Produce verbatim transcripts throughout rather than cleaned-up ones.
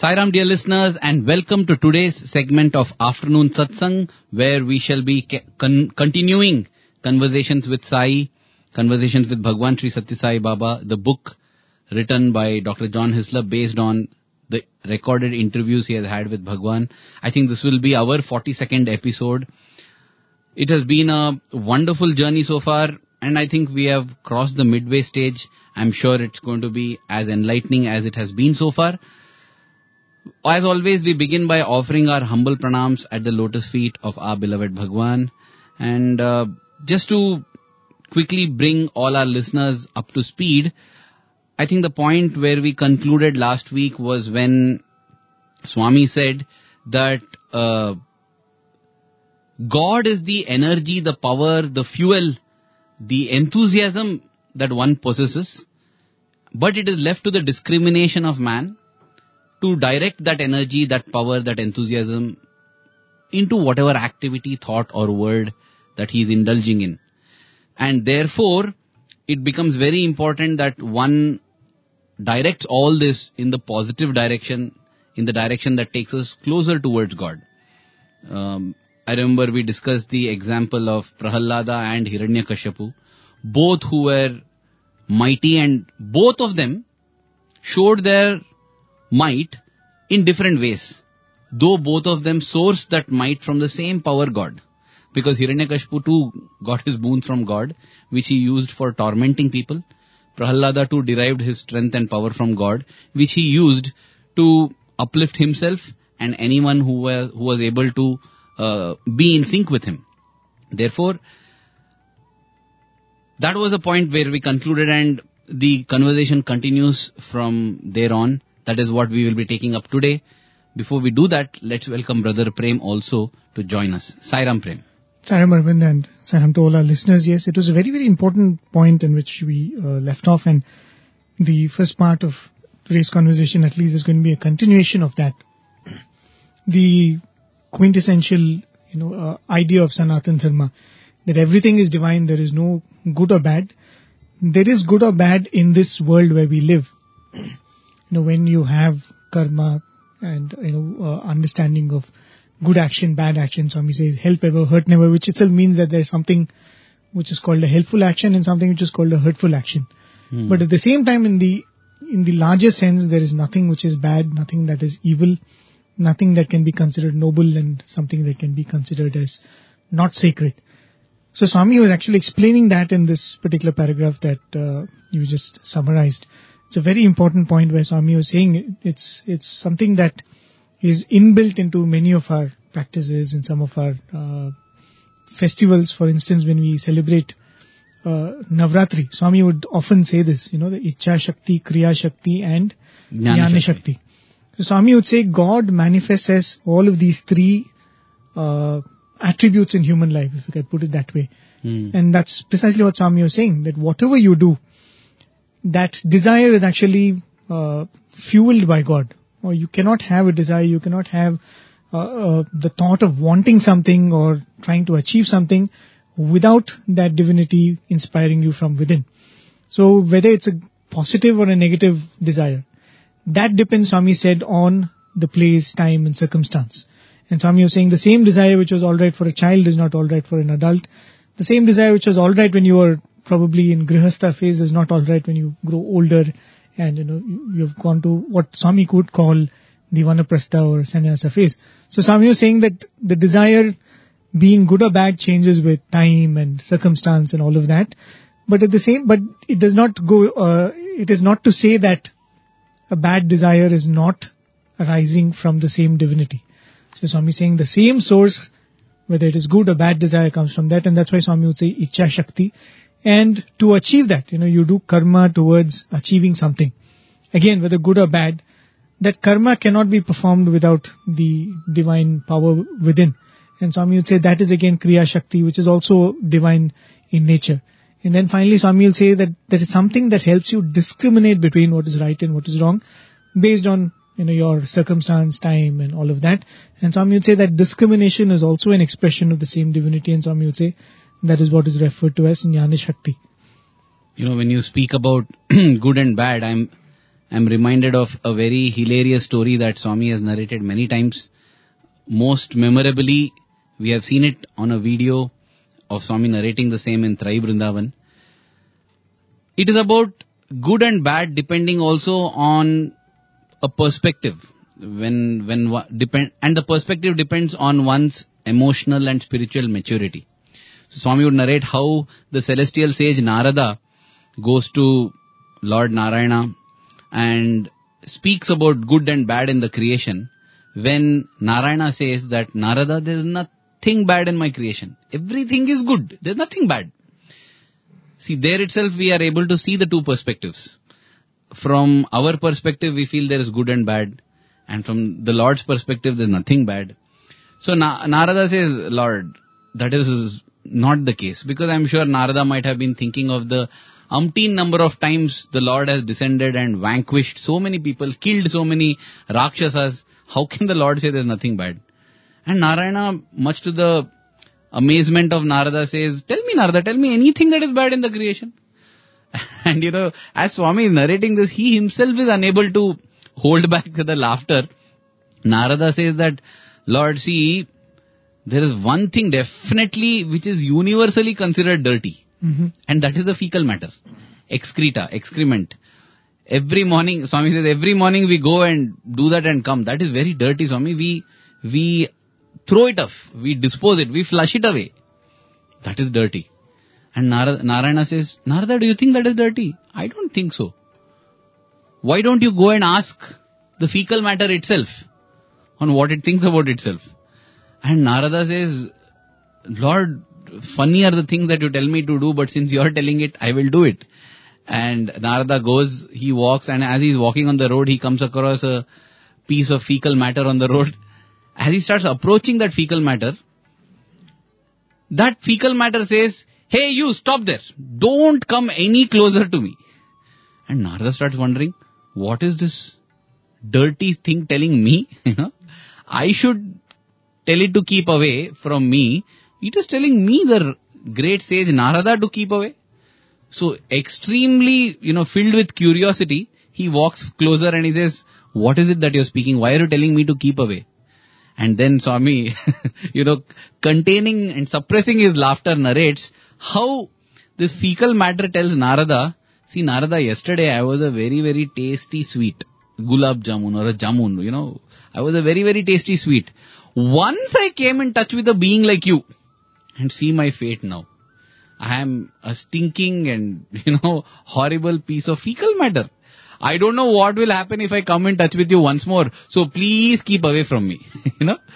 Sairam, dear listeners, and welcome to today's segment of Afternoon Satsang, where we shall be con- continuing conversations with Sai, conversations with Bhagwan Sri Sathya Sai Baba, the book written by Doctor John Hislop based on the recorded interviews he has had with Bhagwan. I think this will be our forty-second episode. It has been a wonderful journey so far, and I think we have crossed the midway stage. I'm sure it's going to be as enlightening as it has been so far. As always, we begin by offering our humble pranams at the lotus feet of our beloved Bhagwan. And uh, just to quickly bring all our listeners up to speed, I think the point where we concluded last week was when Swami said that uh, God is the energy, the power, the fuel, the enthusiasm that one possesses, but it is left to the discrimination of man to direct that energy, that power, that enthusiasm into whatever activity, thought or word that he is indulging in. And therefore, it becomes very important that one directs all this in the positive direction, in the direction that takes us closer towards God. Um, I remember we discussed the example of Prahalada and Hiranyakashipu, both who were mighty, and both of them showed their might in different ways, though both of them sourced that might from the same power God. Because Hiranyakashipu too got his boons from God, which he used for tormenting people. Prahalada too derived his strength and power from God, which he used to uplift himself and anyone who was, who was able to uh, be in sync with him. Therefore, that was a point where we concluded, and the conversation continues from there on. That is what we will be taking up today. Before we do that, let's welcome Brother Prem also to join us. Sairam Prem. Sairam Arvind, and Sairam to all our listeners. Yes, it was a very, very important point in which we uh, left off, and the first part of today's conversation at least is going to be a continuation of that. The quintessential, you know, uh, idea of Sanatana Dharma, that everything is divine, there is no good or bad. There is good or bad in this world where we live. You know, when you have karma and, you know, uh, understanding of good action, bad action, Swami says, help ever, hurt never, which itself means that there is something which is called a helpful action and something which is called a hurtful action. Hmm. But at the same time, in the in the larger sense, there is nothing which is bad, nothing that is evil, nothing that can be considered noble, and something that can be considered as not sacred. So Swami was actually explaining that in this particular paragraph that uh, you just summarized. It's a very important point where Swami was saying it's it's something that is inbuilt into many of our practices and some of our uh, festivals. For instance, when we celebrate uh, Navratri, Swami would often say this, you know, the Ichcha Shakti, Kriya Shakti and Jnana Shakti. So Swami would say God manifests as all of these three uh, attributes in human life, if you can put it that way. Hmm. And that's precisely what Swami was saying, that whatever you do, that desire is actually uh, fueled by God. Or you cannot have a desire, you cannot have uh, uh, the thought of wanting something or trying to achieve something without that divinity inspiring you from within. So whether it's a positive or a negative desire, that depends, Swami said, on the place, time and circumstance. And Swami was saying the same desire which was alright for a child is not alright for an adult. The same desire which was alright when you were probably in Grihastha phase is not alright when you grow older and, you know, you've gone to what Swami could call the Vanaprastha or Sannyasa phase. So Swami was saying that the desire being good or bad changes with time and circumstance and all of that. But at the same, but it does not go, uh, it is not to say that a bad desire is not arising from the same divinity. So Swami is saying the same source, whether it is good or bad desire, comes from that, and that's why Swami would say Ichcha Shakti. And to achieve that, you know, you do karma towards achieving something. Again, whether good or bad, that karma cannot be performed without the divine power within. And Swami would say that is again Kriya Shakti, which is also divine in nature. And then finally Swami will say that there is something that helps you discriminate between what is right and what is wrong based on, you know, your circumstance, time and all of that. And Swami would say that discrimination is also an expression of the same divinity, and Swami would say that is what is referred to as Jnana Shakti. You know, when you speak about good and bad, I'm I'm reminded of a very hilarious story that Swami has narrated many times. Most memorably, we have seen it on a video of Swami narrating the same in Trai Vrindavan. It is about good and bad depending also on a perspective. When, when depend, and the perspective depends on one's emotional and spiritual maturity. So Swami would narrate how the celestial sage Narada goes to Lord Narayana and speaks about good and bad in the creation. When Narayana says that, Narada, there is nothing bad in my creation. Everything is good. There is nothing bad. See, there itself we are able to see the two perspectives. From our perspective, we feel there is good and bad. And from the Lord's perspective, there is nothing bad. So Na- Narada says, Lord, that is not the case. Because I am sure Narada might have been thinking of the umpteen number of times the Lord has descended and vanquished so many people, killed so many Rakshasas. How can the Lord say there is nothing bad? And Narayana, much to the amazement of Narada, says, tell me Narada, tell me anything that is bad in the creation. And you know, as Swami is narrating this, he himself is unable to hold back the laughter. Narada says that, Lord, see, there is one thing definitely which is universally considered dirty. Mm-hmm. And that is the fecal matter. Excreta, excrement. Every morning, Swami says, every morning we go and do that and come. That is very dirty, Swami. We, we throw it off. We dispose it. We flush it away. That is dirty. And Narada, Narayana says, Narada, do you think that is dirty? I don't think so. Why don't you go and ask the fecal matter itself on what it thinks about itself? And Narada says, Lord, funny are the things that you tell me to do, but since you are telling it, I will do it. And Narada goes, he walks, and as he is walking on the road, he comes across a piece of fecal matter on the road. As he starts approaching that fecal matter, that fecal matter says, hey, you, stop there. Don't come any closer to me. And Narada starts wondering, what is this dirty thing telling me? You know, I should tell it to keep away from me. It is telling me, the great sage Narada, to keep away. So extremely, you know, filled with curiosity, he walks closer and he says, what is it that you're speaking? Why are you telling me to keep away? And then Swami, you know, containing and suppressing his laughter, narrates how this fecal matter tells Narada, see Narada, yesterday I was a very, very tasty sweet, gulab jamun or a jamun, you know, I was a very, very tasty sweet. Once I came in touch with a being like you, and see my fate now. I am a stinking and, you know, horrible piece of fecal matter. I don't know what will happen if I come in touch with you once more. So please keep away from me, you know.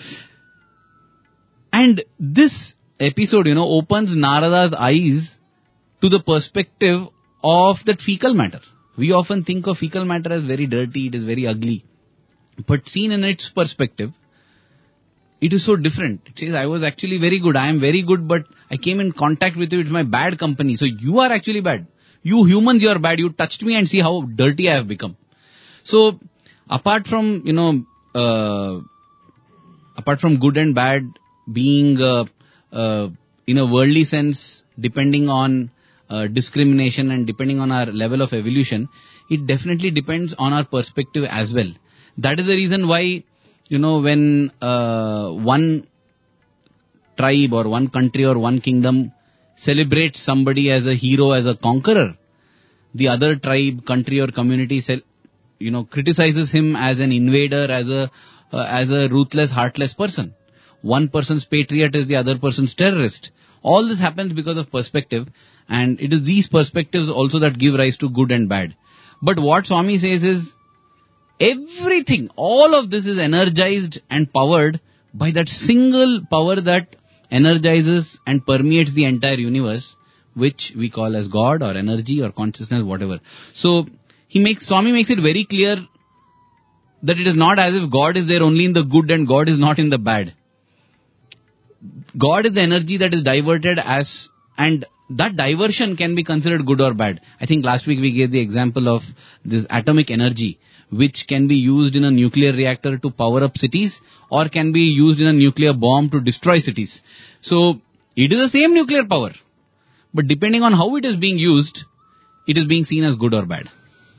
And this episode, you know, opens Narada's eyes to the perspective of that fecal matter. We often think of fecal matter as very dirty, it is very ugly. But seen in its perspective, it is so different. It says, I was actually very good. I am very good, but I came in contact with you. It's my bad company. So you are actually bad. You humans, you are bad. You touched me and see how dirty I have become. So apart from, you know, uh, apart from good and bad being, uh, uh, in a worldly sense, depending on uh, discrimination and depending on our level of evolution, it definitely depends on our perspective as well. That is the reason why, you know, when uh, one tribe or one country or one kingdom celebrates somebody as a hero, as a conqueror, the other tribe, country or community, you know, criticizes him as an invader, as a uh, as a ruthless, heartless person. One person's patriot is the other person's terrorist. All this happens because of perspective, and it is these perspectives also that give rise to good and bad. But what Swami says is, everything, all of this is energized and powered by that single power that energizes and permeates the entire universe, which we call as God or energy or consciousness, whatever. So he makes, Swami makes it very clear that it is not as if God is there only in the good and God is not in the bad. God is the energy that is diverted as, and that diversion can be considered good or bad. I think last week we gave the example of this atomic energy, which can be used in a nuclear reactor to power up cities, or can be used in a nuclear bomb to destroy cities. So it is the same nuclear power, but depending on how it is being used, it is being seen as good or bad.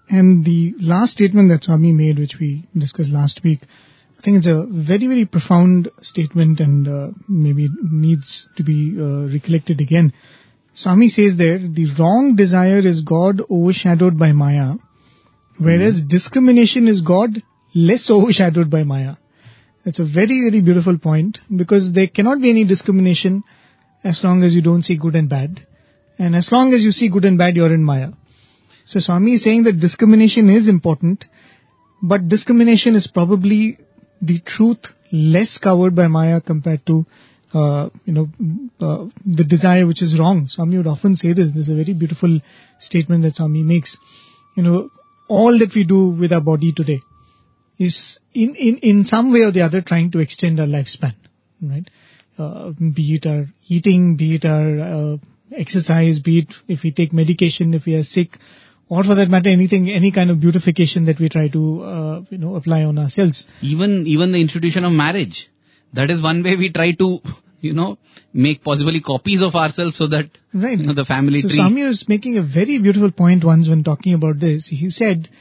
And the last statement that Swami made, which we discussed last week, I think it's a very, very profound statement and uh, maybe needs to be uh, recollected again. Swami says there, the wrong desire is God overshadowed by Maya, whereas mm. discrimination is God less overshadowed by Maya. That's a very, very beautiful point, because there cannot be any discrimination as long as you don't see good and bad. And as long as you see good and bad, you're in Maya. So Swami is saying that discrimination is important, but discrimination is probably the truth less covered by Maya compared to, uh, you know, uh, the desire which is wrong. Swami would often say this. This is a very beautiful statement that Swami makes. You know, all that we do with our body today is in, in, in some way or the other trying to extend our lifespan, right? Uh, be it our eating, be it our uh, exercise, be it if we take medication, if we are sick, or for that matter, anything, any kind of beautification that we try to, uh, you know, apply on ourselves. Even, even the institution of marriage. That is one way we try to, you know, make possibly copies of ourselves so that, right. you know, the family so tree. So Swami was making a very beautiful point once when talking about this. He said,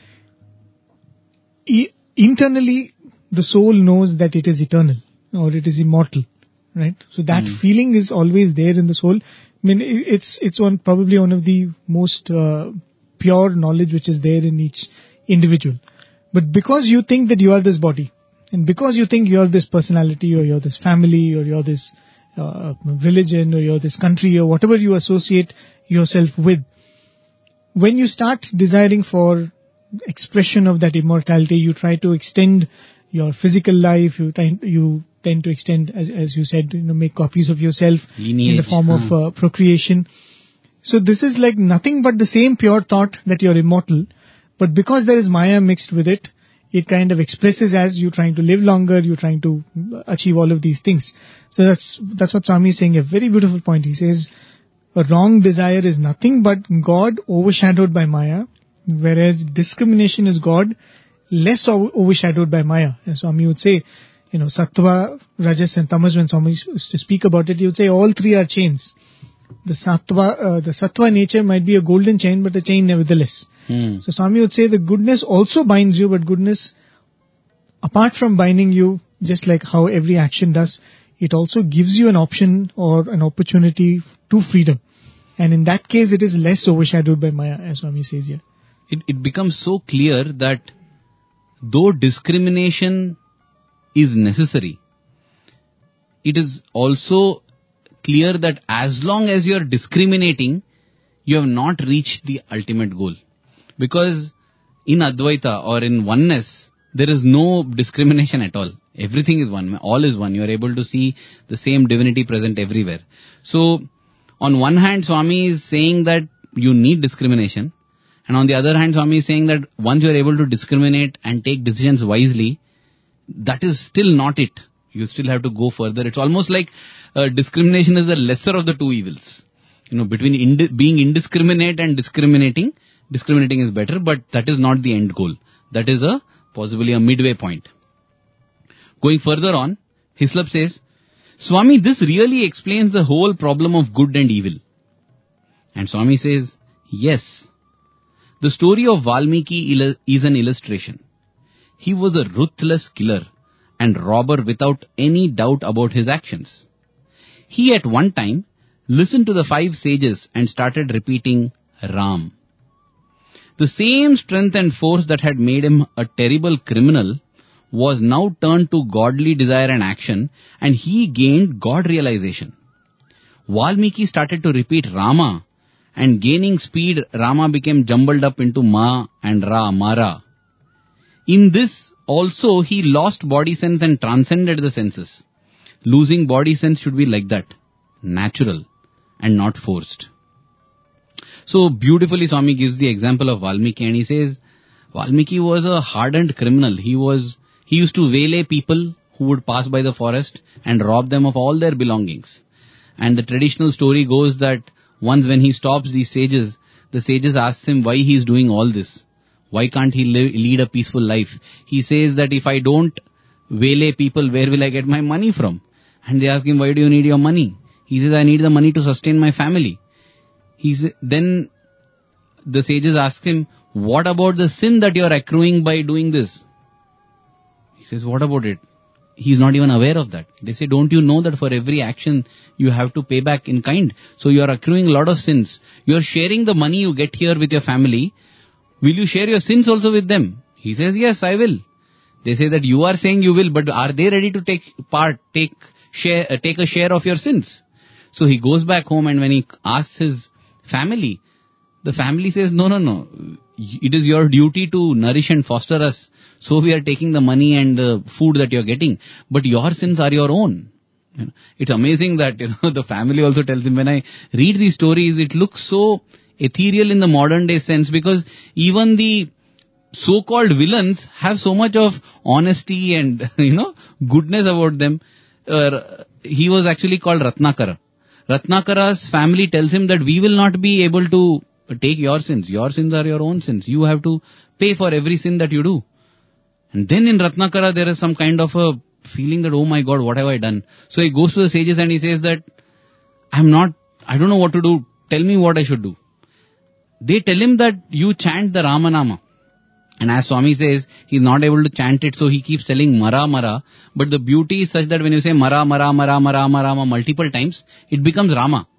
e- internally, the soul knows that it is eternal or it is immortal, right? So that mm. feeling is always there in the soul. I mean, it's, it's one, probably one of the most, uh, pure knowledge which is there in each individual. But because you think that you are this body, and because you think you are this personality, or you're this family, or you're this uh, religion, or you're this country, or whatever you associate yourself with, when you start desiring for expression of that immortality, you try to extend your physical life, you try, you tend to extend, as, as you said, you know, make copies of yourself Lineage. in the form huh. of uh, procreation. So this is like nothing but the same pure thought that you're immortal, but because there is Maya mixed with it, it kind of expresses as you trying to live longer, you're trying to achieve all of these things. So that's that's what Swami is saying, a very beautiful point. He says, a wrong desire is nothing but God overshadowed by Maya, whereas discrimination is God less overshadowed by Maya. As Swami would say, you know, Sattva, Rajas and Tamas, when Swami used to speak about it, he would say all three are chains. The sattva, uh, the sattva nature might be a golden chain, but a chain nevertheless. Hmm. So Swami would say the goodness also binds you, but goodness, apart from binding you, just like how every action does, it also gives you an option or an opportunity to freedom. And in that case, it is less overshadowed by Maya, as Swami says here. It, it becomes so clear that though discrimination is necessary, it is also clear that as long as you are discriminating, you have not reached the ultimate goal. Because in Advaita or in oneness, there is no discrimination at all. Everything is one. All is one. You are able to see the same divinity present everywhere. So, on one hand, Swami is saying that you need discrimination. And on the other hand, Swami is saying that once you are able to discriminate and take decisions wisely, that is still not it. You still have to go further. It's almost like uh, discrimination is the lesser of the two evils. You know, between indi- being indiscriminate and discriminating, discriminating is better, but that is not the end goal. That is a possibly a midway point. Going further on, Hislop says, Swami, this really explains the whole problem of good and evil. And Swami says, yes. The story of Valmiki is an illustration. He was a ruthless killer and robber without any doubt about his actions. He at one time listened to the five sages and started repeating Ram. The same strength and force that had made him a terrible criminal was now turned to godly desire and action, and he gained God realization. Valmiki started to repeat Rama, and gaining speed, Rama became jumbled up into Ma and Ra, Mara. In this also, he lost body sense and transcended the senses. Losing body sense should be like that, natural and not forced. So beautifully Swami gives the example of Valmiki, and he says, Valmiki was a hardened criminal. He was, he used to waylay people who would pass by the forest and rob them of all their belongings. And the traditional story goes that once when he stops these sages, the sages ask him why he is doing all this. Why can't he live, lead a peaceful life? He says that if I don't waylay people, where will I get my money from? And they ask him, why do you need your money? He says, I need the money to sustain my family. He's, then the sages ask him, what about the sin that you are accruing by doing this? He says, what about it? He's not even aware of that. They say, don't you know that for every action you have to pay back in kind? So you are accruing a lot of sins. You are sharing the money you get here with your family. Will you share your sins also with them? He says, yes, I will. They say that you are saying you will, but are they ready to take part, take share, uh, take a share of your sins? So he goes back home, and when he asks his family, the family says, no, no, no. It is your duty to nourish and foster us. So we are taking the money and the food that you are getting. But your sins are your own. You know, it's amazing that, you know, the family also tells him, when I read these stories, it looks so ethereal in the modern day sense, because even the so-called villains have so much of honesty and, you know, goodness about them. Uh, he was actually called Ratnakara. Ratnakara's family tells him that we will not be able to take your sins. Your sins are your own sins. You have to pay for every sin that you do. And then in Ratnakara there is some kind of a feeling that, oh my God, what have I done? So he goes to the sages and he says that, I'm not, I don't know what to do. Tell me what I should do. They tell him that you chant the Ramanama. And as Swami says, he's not able to chant it, so he keeps telling Mara Mara. But the beauty is such that when you say Mara Mara Mara Mara Mara Mara multiple times, it becomes Rama.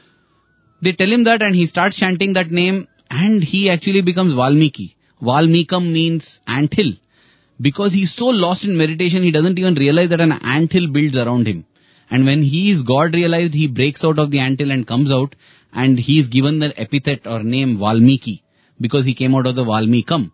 They tell him that and he starts chanting that name, and he actually becomes Valmiki. Valmikam means anthill. Because he's so lost in meditation, he doesn't even realize that an anthill builds around him. And when he is God realized, he breaks out of the anthill and comes out, and he is given the epithet or name Valmiki, because he came out of the Valmikam.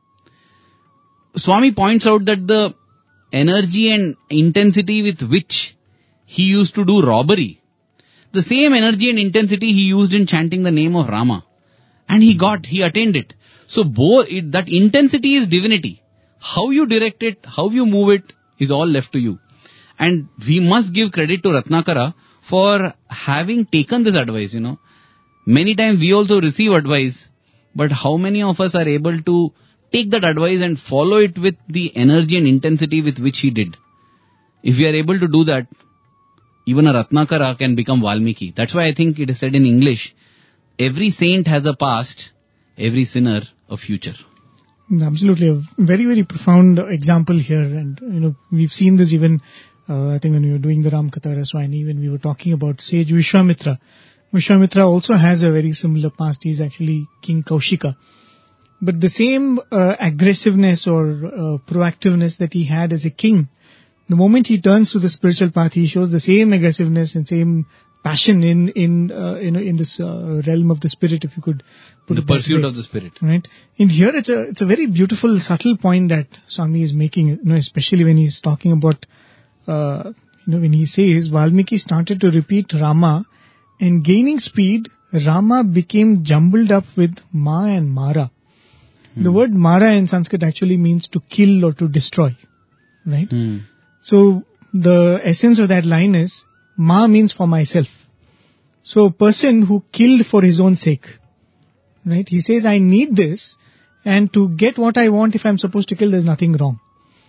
Swami points out that the energy and intensity with which he used to do robbery, the same energy and intensity he used in chanting the name of Rama. And he got, he attained it. So both, it, that intensity is divinity. How you direct it, how you move it is all left to you. And we must give credit to Ratnakara for having taken this advice, you know. Many times we also receive advice, but how many of us are able to take that advice and follow it with the energy and intensity with which he did? If we are able to do that, even a Ratnakara can become Valmiki. That's why I think it is said in English, every saint has a past, every sinner a future. Absolutely. A very, very profound example here. And, you know, we've seen this even, uh, I think when we were doing the Ramkatha Raswani, when we were talking about sage Vishwamitra. Vishwamitra also has a very similar past. He is actually King Kaushika. But the same uh, aggressiveness or uh, proactiveness that he had as a king, the moment he turns to the spiritual path, he shows the same aggressiveness and same passion in in uh, you know in this uh, realm of the spirit, if you could put the it that pursuit way. of the spirit. Right. And here it's a it's a very beautiful, subtle point that Swami is making. You know, especially when he's talking about uh, you know when he says Valmiki started to repeat Rama, and gaining speed, Rama became jumbled up with Ma and Mara. The word Mara in Sanskrit actually means to kill or to destroy, right? Hmm. So the essence of that line is, Ma means for myself. So a person who killed for his own sake, right? He says, I need this, and to get what I want, if I'm supposed to kill, there's nothing wrong.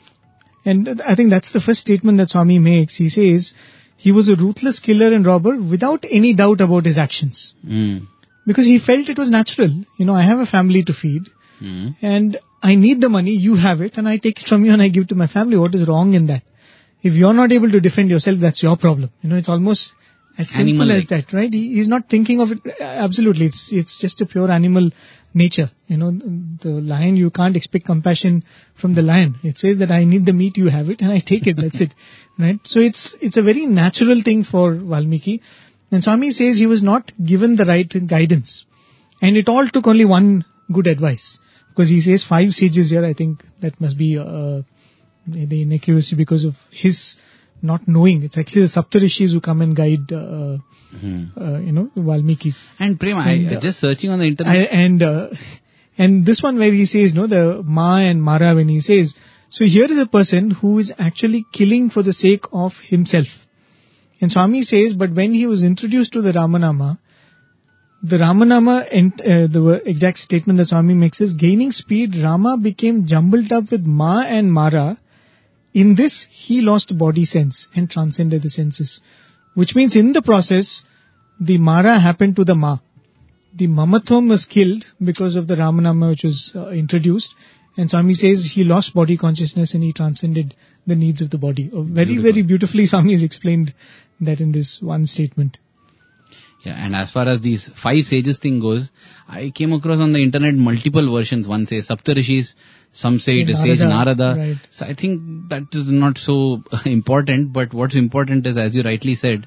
And I think that's the first statement that Swami makes. He says, he was a ruthless killer and robber without any doubt about his actions. Hmm. Because he felt it was natural. You know, I have a family to feed. Hmm. And I need the money, you have it, and I take it from you and I give it to my family. What is wrong in that? If you're not able to defend yourself, that's your problem. You know, it's almost as simple Animal-like. as that, right? He, he's not thinking of it. Absolutely, it's it's just a pure animal nature. You know, the lion, you can't expect compassion from the lion. It says that I need the meat, you have it, and I take it. That's it, right? So it's it's a very natural thing for Valmiki. And Swami says he was not given the right guidance, and it all took only one good advice. Because he says five sages here, I think that must be uh, the inaccuracy because of his not knowing. It's actually the Saptarishis who come and guide, uh, mm-hmm. uh, you know, Valmiki. And Prem, and, I uh, just searching on the internet. I, and uh, and this one where he says, no, the Ma and Mara, when he says, so here is a person who is actually killing for the sake of himself. And Swami says, but when he was introduced to the Ramanama, the Ramanama, and uh, the exact statement that Swami makes is, gaining speed, Rama became jumbled up with Ma and Mara. In this, he lost body sense and transcended the senses. Which means in the process, the Mara happened to the Ma. the Mamatvam was killed because of the Ramanama which was uh, introduced. And Swami says he lost body consciousness and he transcended the needs of the body. Oh, very, Beautiful. very beautifully Swami has explained that in this one statement. Yeah, and as far as these five sages thing goes, I came across on the internet multiple versions. One says Saptarishis, some say it is Sage Narada. Right. So I think that is not so important, but what's important is, as you rightly said,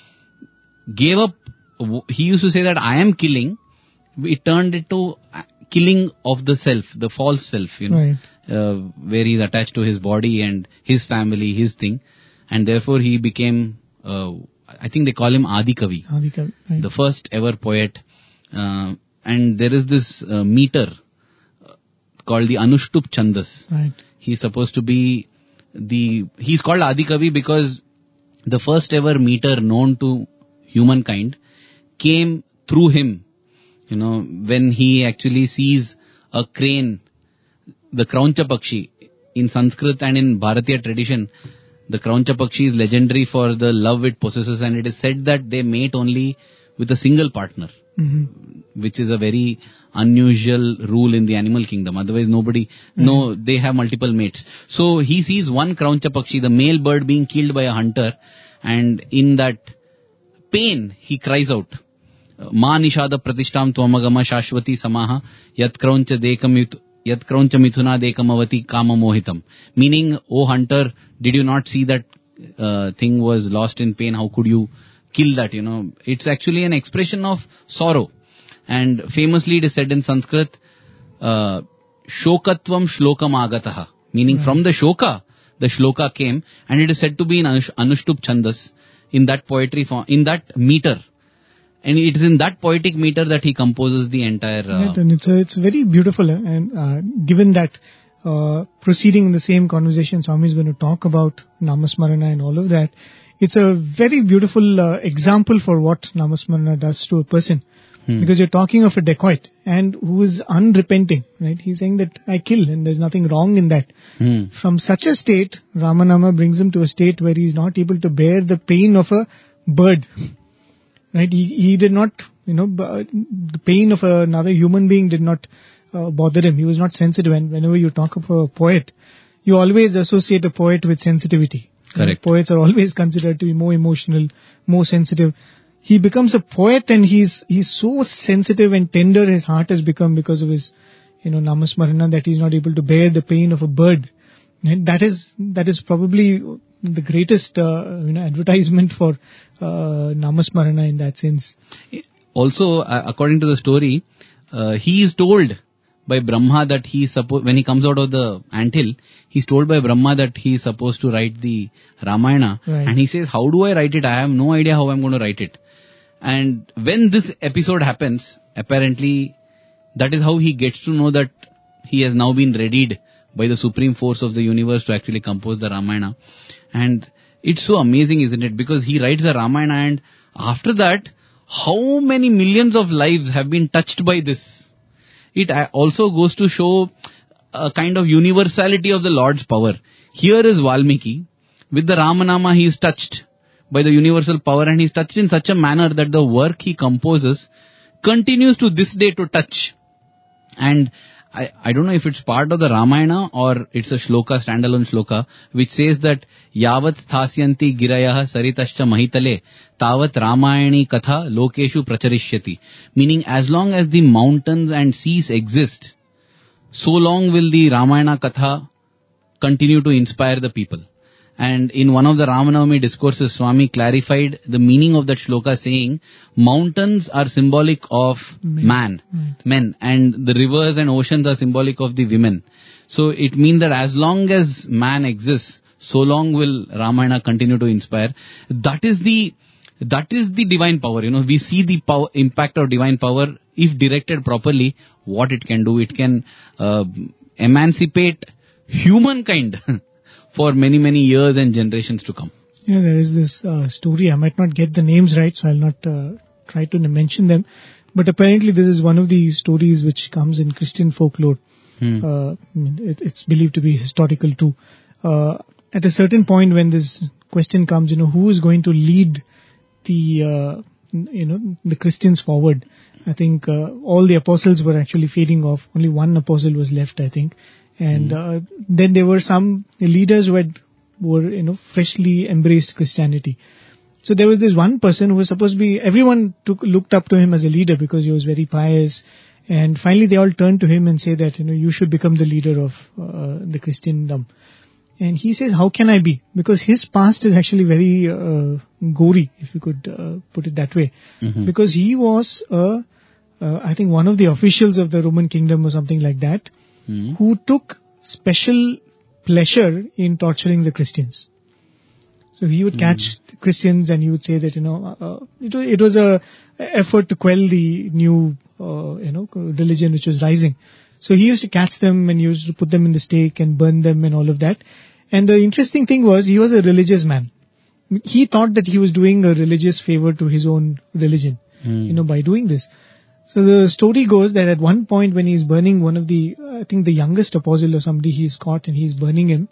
gave up. He used to say that I am killing. It turned into killing of the self, the false self, you know, right. uh, where he's attached to his body and his family, his thing. And therefore he became, uh, I think they call him Adi Kavi, Adi Kavi, right. the first ever poet. Uh, and there is this uh, meter uh, called the Anushtup Chandas. Right. He's supposed to be the, he's called Adi Kavi because the first ever meter known to humankind came through him. You know, when he actually sees a crane, the Krauncha Pakshi, in Sanskrit and in Bharatiya tradition, the Krauncha Pakshi is legendary for the love it possesses, and it is said that they mate only with a single partner, mm-hmm. which is a very unusual rule in the animal kingdom. Otherwise nobody, mm-hmm. no, they have multiple mates. So he sees one Krauncha Pakshi, the male bird, being killed by a hunter, and in that pain he cries out, Ma nishada pratishtam tvamagama shashvati samaha yat krauncha dekam yat krauncha mithuna dekamavati kama mohitam. Meaning, O hunter, did you not see that uh, thing was lost in pain? How could you kill that, you know? It's actually an expression of sorrow. And famously it is said in Sanskrit, uh, shokatvam shlokam agataha. Meaning right. from the shoka, the shloka came, and it is said to be in Anush, Anushtup Chandas, in that poetry form, in that meter. And it is in that poetic meter that he composes the entire... Uh, right, and it's, a, it's very beautiful. And uh, given that uh, proceeding in the same conversation, Swami is going to talk about Namasmarana and all of that, it's a very beautiful uh, example for what Namasmarana does to a person. Hmm. Because you're talking of a dacoit and who is unrepenting, right? He's saying that I kill and there's nothing wrong in that. Hmm. From such a state, Ramanama brings him to a state where he's not able to bear the pain of a bird. Right, he, he did not, you know, the pain of another human being did not uh, bother him. He was not sensitive. And whenever you talk of a poet, you always associate a poet with sensitivity. Correct. You know, poets are always considered to be more emotional, more sensitive. He becomes a poet and he's he's so sensitive and tender his heart has become because of his, you know, Namasmarana, that he's not able to bear the pain of a bird. And that is that is probably the greatest uh, you know advertisement for uh, Namasmarana in that sense. Also, uh, according to the story, uh, he is told by Brahma that he suppo- when he comes out of the anthill, he's told by Brahma that he is supposed to write the Ramayana. Right. And he says, how do I write it? I have no idea how I'm going to write it. And when this episode happens, apparently that is how he gets to know that he has now been readied by the supreme force of the universe to actually compose the Ramayana. And it's so amazing, isn't it? Because he writes the Ramayana, and after that, how many millions of lives have been touched by this? It also goes to show a kind of universality of the Lord's power. Here is Valmiki. With the Ramanama, he is touched by the universal power, and he is touched in such a manner that the work he composes continues to this day to touch. And I, I don't know if it's part of the Ramayana or it's a shloka, standalone shloka, which says that Yavat sthasyanti girayah saritascha mahitale tavat Ramayani katha lokeshu pracharishyati. Meaning, as long as the mountains and seas exist, so long will the Ramayana katha continue to inspire the people. And in one of the Ramanavami discourses, Swami clarified the meaning of that shloka, saying, mountains are symbolic of men, man, right. men, and the rivers and oceans are symbolic of the women. So it means that as long as man exists, so long will Ramayana continue to inspire. That is the, that is the divine power. You know, we see the power, impact of divine power, if directed properly, what it can do. It can uh, emancipate humankind for many, many years and generations to come. You know, there is this uh, story, I might not get the names right, so I'll not uh, try to mention them, but apparently this is one of the stories which comes in Christian folklore. Hmm. Uh, it, it's believed to be historical too. Uh, at a certain point when this question comes, you know, who is going to lead the uh, you know, the Christians forward. I think uh, all the apostles were actually fading off. Only one apostle was left, I think. And uh, then there were some leaders who had were you know freshly embraced Christianity. So there was this one person who was supposed to be, everyone took looked up to him as a leader because he was very pious. And finally they all turned to him and say that, you know, you should become the leader of uh, the Christendom. And he says, how can I be? Because his past is actually very uh, gory, if you could uh, put it that way. Mm-hmm. Because he was, uh, uh, I think, one of the officials of the Roman kingdom or something like that, mm-hmm. who took special pleasure in torturing the Christians. So he would catch mm. Christians and he would say that, you know, uh, it, was, it was a effort to quell the new, uh, you know, religion which was rising. So he used to catch them and he used to put them in the stake and burn them and all of that. And the interesting thing was he was a religious man. He thought that he was doing a religious favor to his own religion, mm. you know, by doing this. So the story goes that at one point when he's burning one of the, I think the youngest apostle or somebody, he's caught and he's burning him.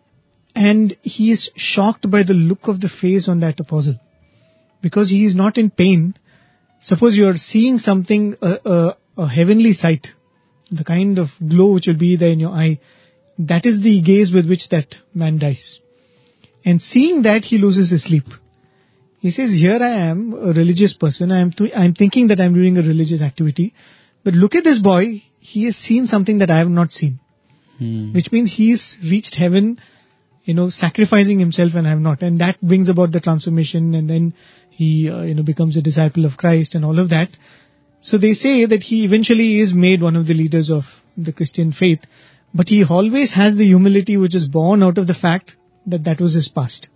And he is shocked by the look of the face on that apostle. Because he is not in pain. Suppose you are seeing something, uh, uh, a heavenly sight, the kind of glow which will be there in your eye, that is the gaze with which that man dies. And seeing that, he loses his sleep. He says, here I am, a religious person, I am th- I am thinking that I am doing a religious activity, but look at this boy, he has seen something that I have not seen. Hmm. Which means he has reached heaven, you know, sacrificing himself and I have not. And that brings about the transformation and then he, uh, you know, becomes a disciple of Christ and all of that. So they say that he eventually is made one of the leaders of the Christian faith, but he always has the humility which is born out of the fact that that was his past.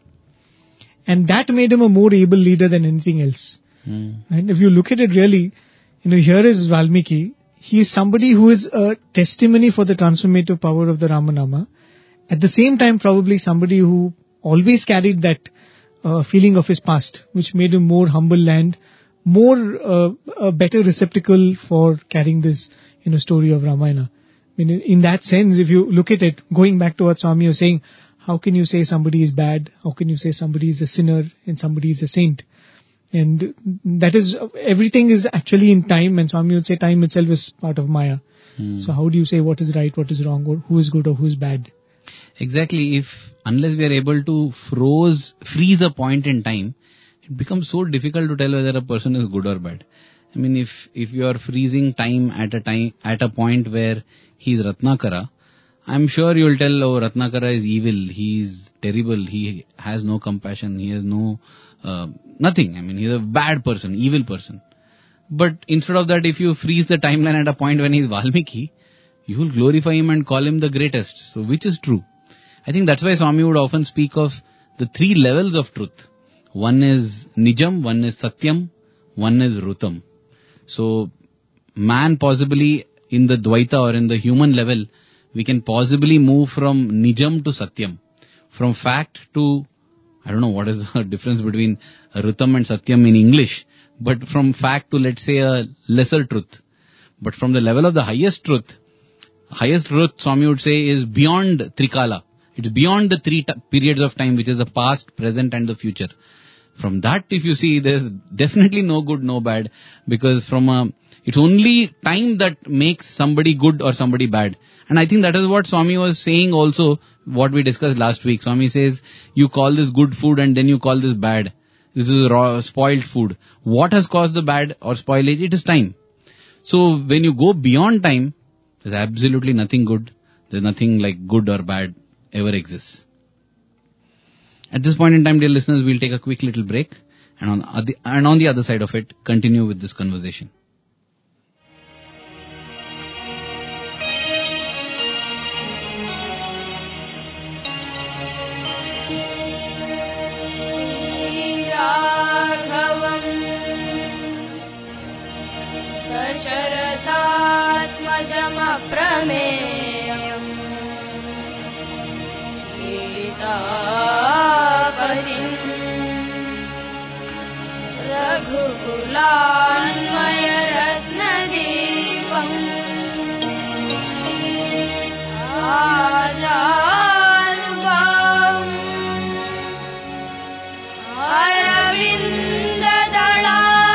And that made him a more able leader than anything else. Mm. And if you look at it really, you know, here is Valmiki. He is somebody who is a testimony for the transformative power of the Ramanama. At the same time, probably somebody who always carried that uh, feeling of his past, which made him more humble and more uh, a better receptacle for carrying this, you know, story of Ramayana. I mean, in, in that sense, if you look at it, going back to what Swami was saying, how can you say somebody is bad? How can you say somebody is a sinner and somebody is a saint? And that is, everything is actually in time, and Swami would say time itself is part of Maya. Hmm. So how do you say what is right, what is wrong, or who is good or who is bad? Exactly. If, unless we are able to froze, freeze a point in time, it becomes so difficult to tell whether a person is good or bad. I mean, if, if you are freezing time at a time, at a point where he is Ratnakara, I'm sure you will tell, oh, Ratnakara is evil, he is terrible, he has no compassion, he has no, uh, nothing. I mean, he is a bad person, evil person. But instead of that, if you freeze the timeline at a point when he is Valmiki, you will glorify him and call him the greatest. So which is true? I think that's why Swami would often speak of the three levels of truth. One is Nijam, one is Satyam, one is Rutam. So man possibly in the Dvaita or in the human level, we can possibly move from Nijam to Satyam. From fact to, I don't know what is the difference between Rutam and Satyam in English, but from fact to, let's say, a lesser truth. But from the level of the highest truth, highest truth, Swami would say, is beyond Trikala. It's beyond the three t- periods of time, which is the past, present and the future. From that, if you see, there's definitely no good, no bad, because from a, it's only time that makes somebody good or somebody bad. And I think that is what Swami was saying also, what we discussed last week. Swami says, you call this good food and then you call this bad. This is raw, spoiled food. What has caused the bad or spoilage? It is time. So when you go beyond time, there's absolutely nothing good. There's nothing like good or bad ever exists. At this point in time, dear listeners, we'll take a quick little break, and on the, and on the other side of it, continue with this conversation. रघुकुलान्मय रत्नदीपम् आजानुबाहुम् अरविन्ददला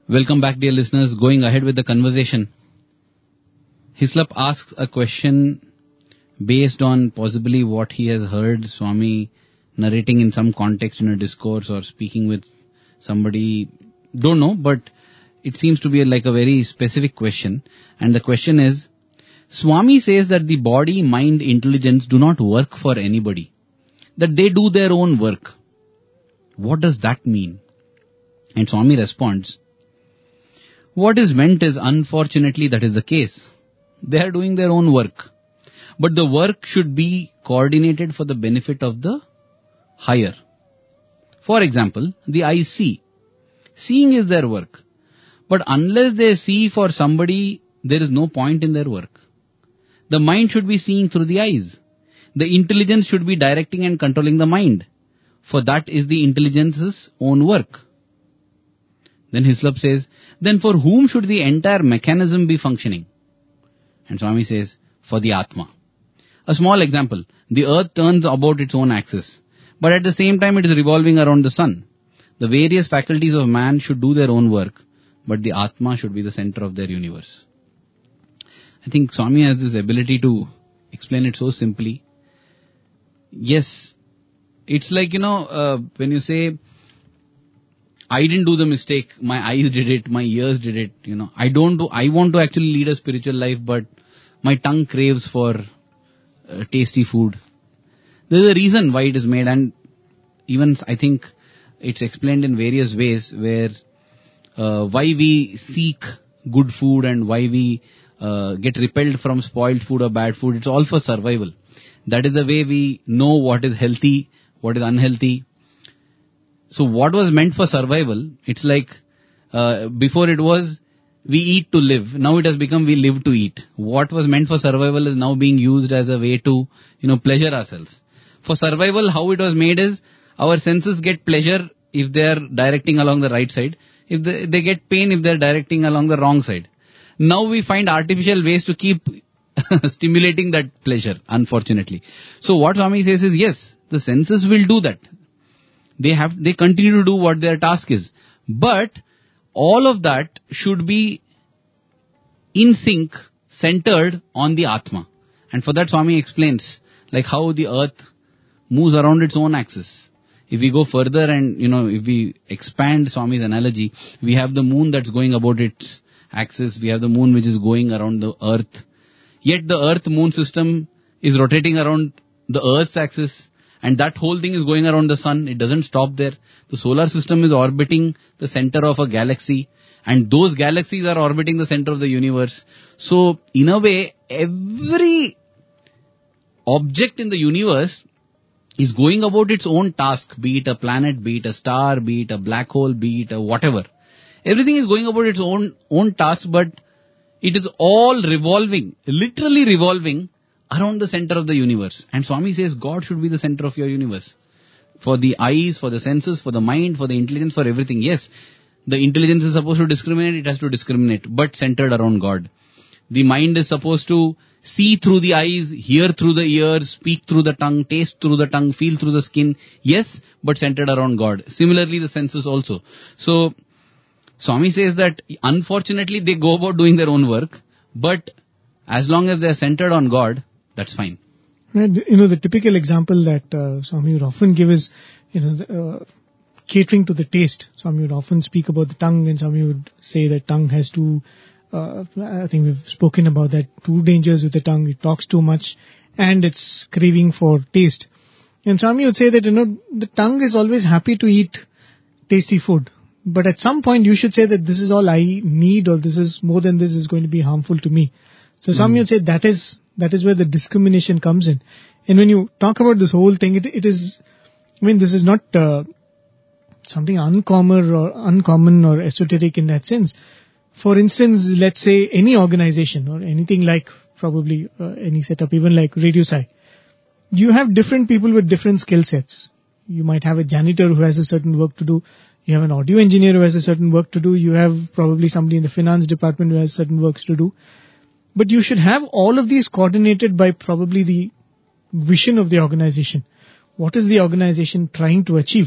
Welcome back, dear listeners. Going ahead with the conversation. Hislop asks a question based on possibly what he has heard Swami narrating in some context in a discourse or speaking with somebody. Don't know, but it seems to be like a very specific question. And the question is, Swami says that the body, mind, intelligence do not work for anybody. That they do their own work. What does that mean? And Swami responds, what is meant is, unfortunately, that is the case. They are doing their own work. But the work should be coordinated for the benefit of the higher. For example, the eyes see. Seeing is their work. But unless they see for somebody, there is no point in their work. The mind should be seeing through the eyes. The intelligence should be directing and controlling the mind. For that is the intelligence's own work. Then Hislop says, then for whom should the entire mechanism be functioning? And Swami says, for the Atma. A small example, the earth turns about its own axis, but at the same time it is revolving around the sun. The various faculties of man should do their own work, but the Atma should be the center of their universe. I think Swami has this ability to explain it so simply. Yes, it's like, you know, uh, when you say, I didn't do the mistake, my eyes did it, my ears did it, you know, I don't do, I want to actually lead a spiritual life, but my tongue craves for uh, tasty food. There's a reason why it is made, and even I think it's explained in various ways where uh, why we seek good food and why we uh, get repelled from spoiled food or bad food. It's all for survival. That is the way we know what is healthy, what is unhealthy. So what was meant for survival, it's like uh, before it was we eat to live. Now it has become we live to eat. What was meant for survival is now being used as a way to, you know, pleasure ourselves. For survival, how it was made is our senses get pleasure if they are directing along the right side. If they, they get pain if they are directing along the wrong side. Now we find artificial ways to keep stimulating that pleasure, unfortunately. So what Swami says is, yes, the senses will do that. They have, they continue to do what their task is. But all of that should be in sync, centered on the Atma. And for that Swami explains, like how the earth moves around its own axis. If we go further and, you know, if we expand Swami's analogy, we have the moon that's going about its axis. We have the moon which is going around the earth. Yet the earth-moon system is rotating around the earth's axis. And that whole thing is going around the sun. It doesn't stop there. The solar system is orbiting the center of a galaxy. And those galaxies are orbiting the center of the universe. So, in a way, every object in the universe is going about its own task. Be it a planet, be it a star, be it a black hole, be it a whatever. Everything is going about its own, own task, but it is all revolving, literally revolving around the center of the universe. And Swami says God should be the center of your universe. For the eyes, for the senses, for the mind, for the intelligence, for everything. Yes, the intelligence is supposed to discriminate, it has to discriminate, but centered around God. The mind is supposed to see through the eyes, hear through the ears, speak through the tongue, taste through the tongue, feel through the skin. Yes, but centered around God. Similarly, the senses also. So, Swami says that unfortunately they go about doing their own work, but as long as they are centered on God, that's fine. Right. You know, the typical example that uh, Swami would often give is, you know, the, uh, catering to the taste. Swami would often speak about the tongue, and Swami would say that tongue has two, uh, I think we've spoken about that, two dangers with the tongue. It talks too much and it's craving for taste. And Swami would say that, you know, the tongue is always happy to eat tasty food. But at some point you should say that this is all I need, or this is more than this is going to be harmful to me. So Swami mm. would say that is, that is where the discrimination comes in. And when you talk about this whole thing, it, it is, I mean, this is not uh, something uncommon or uncommon or esoteric in that sense. For instance, let's say any organization or anything like probably uh, any setup, even like Radio Sai, you have different people with different skill sets. You might have a janitor who has a certain work to do. You have an audio engineer who has a certain work to do. You have probably somebody in the finance department who has certain works to do. But you should have all of these coordinated by probably the vision of the organization. What is the organization trying to achieve?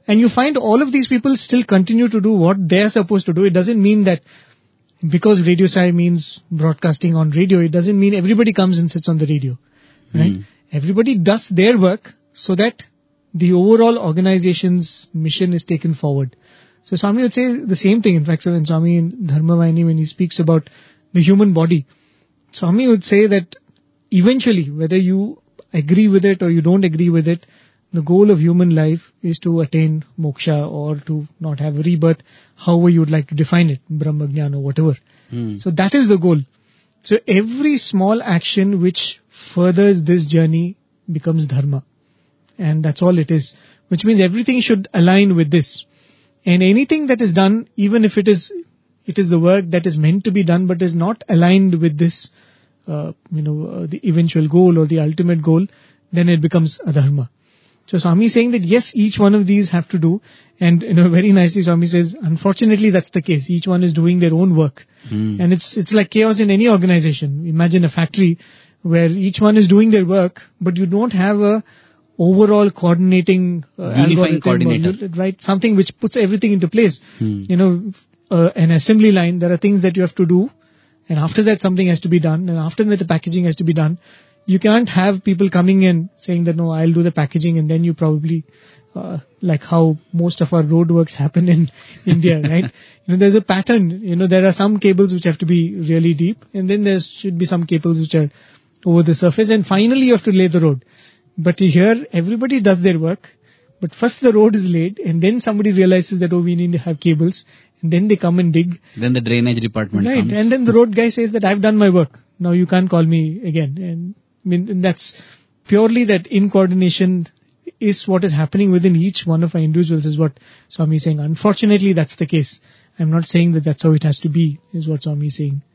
And you find all of these people still continue to do what they're supposed to do. It doesn't mean that because Radio Sai means broadcasting on radio, it doesn't mean everybody comes and sits on the radio. Right? Mm. Everybody does their work so that the overall organization's mission is taken forward. So Swami would say the same thing. In fact, when Swami in Dharma Vahini, when he speaks about the human body, Swami would say that eventually, whether you agree with it or you don't agree with it, the goal of human life is to attain moksha or to not have rebirth, however you would like to define it, Brahma Jnana or whatever. Mm. So that is the goal. So every small action which furthers this journey becomes dharma. And that's all it is. Which means everything should align with this. And anything that is done, even if it is it is the work that is meant to be done but is not aligned with this, uh, you know, uh, the eventual goal or the ultimate goal, then it becomes adharma. So Swami is saying that yes, each one of these have to do. And, you know, very nicely Swami says, unfortunately that's the case. Each one is doing their own work. Mm. And it's it's like chaos in any organization. Imagine a factory where each one is doing their work, but you don't have a overall coordinating uh, unifying coordinator, or, right? Something which puts everything into place. Hmm. You know, uh, an assembly line, there are things that you have to do, and after that something has to be done, and after that the packaging has to be done. You can't have people coming in saying that, no, I'll do the packaging, and then you probably, uh, like how most of our road works happen in India, right? You know, there's a pattern. You know, there are some cables which have to be really deep, and then there should be some cables which are over the surface, and finally you have to lay the road. But here, everybody does their work, but first the road is laid, and then somebody realizes that, oh, we need to have cables, and then they come and dig. Then the drainage department Right, comes. and then the road guy says that I've done my work. Now you can't call me again. And I mean, that's purely that incoordination is what is happening within each one of our individuals, is what Swami is saying. Unfortunately, that's the case. I'm not saying that that's how it has to be, is what Swami is saying.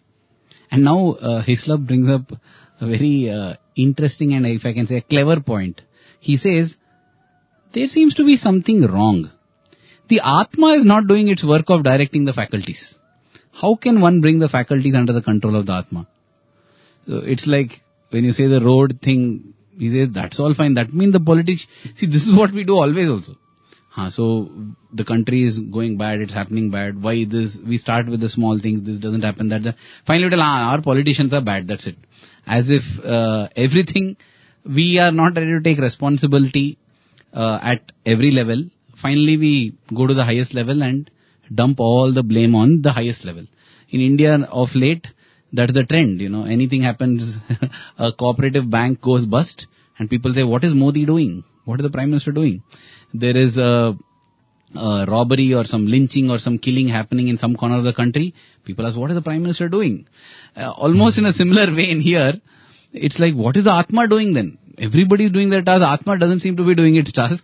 And now uh, Hislop brings up a very uh, interesting and, if I can say, a clever point. He says, there seems to be something wrong. The Atma is not doing its work of directing the faculties. How can one bring the faculties under the control of the Atma? So it's like when you say the road thing, he says, that's all fine. That means the politics. See, this is what we do always also. Huh, so the country is going bad, it's happening bad. Why this? We start with the small things, this doesn't happen, that. that. Finally, we tell, ah, our politicians are bad, that's it. As if uh, everything, we are not ready to take responsibility uh, at every level. Finally, we go to the highest level and dump all the blame on the highest level. In India, of late, that's the trend, you know. Anything happens, a cooperative bank goes bust, and people say, what is Modi doing? What is the Prime Minister doing? There is a, a robbery or some lynching or some killing happening in some corner of the country. People ask, what is the Prime Minister doing? Uh, almost in a similar vein here, it's like, what is the Atma doing then? Everybody is doing their task. Atma doesn't seem to be doing its task.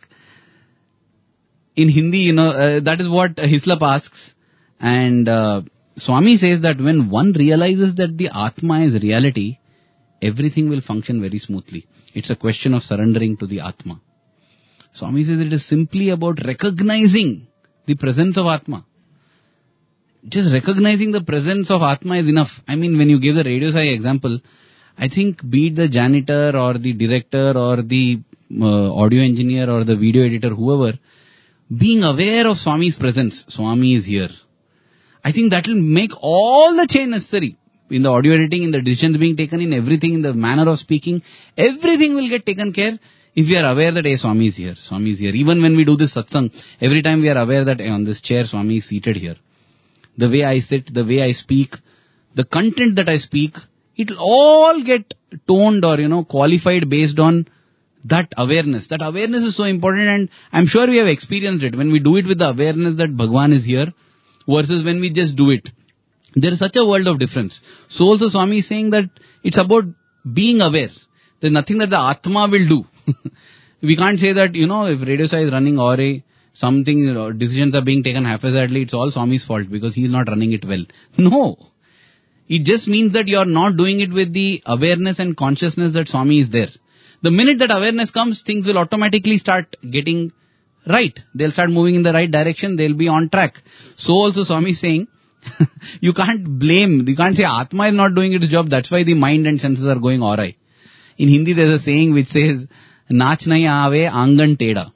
In Hindi, you know, uh, that is what Hislop asks. And uh, Swami says that when one realizes that the Atma is reality, everything will function very smoothly. It's a question of surrendering to the Atma. Swami says it is simply about recognizing the presence of Atma. Just recognizing the presence of Atma is enough. I mean, when you give the Radio Sai example, I think be it the janitor or the director or the uh, audio engineer or the video editor, whoever, being aware of Swami's presence, Swami is here. I think that will make all the change necessary. In the audio editing, in the decisions being taken, in everything, in the manner of speaking, everything will get taken care if we are aware that, hey, Swami is here, Swami is here. Even when we do this satsang, every time we are aware that, hey, on this chair, Swami is seated here. The way I sit, the way I speak, the content that I speak, it will all get toned or, you know, qualified based on that awareness. That awareness is so important, and I'm sure we have experienced it. When we do it with the awareness that Bhagwan is here versus when we just do it. There is such a world of difference. So also Swami is saying that it's about being aware. There's nothing that the Atma will do. We can't say that, you know, if Radio Sai is running or a something, you know, decisions are being taken haphazardly, it's all Swami's fault because he's not running it well. No. It just means that you're not doing it with the awareness and consciousness that Swami is there. The minute that awareness comes, things will automatically start getting right. They'll start moving in the right direction. They'll be on track. So also Swami is saying, you can't blame, you can't say Atma is not doing its job, that's why the mind and senses are going awry. In Hindi there's a saying which says, Nach nahi aave, angan teda.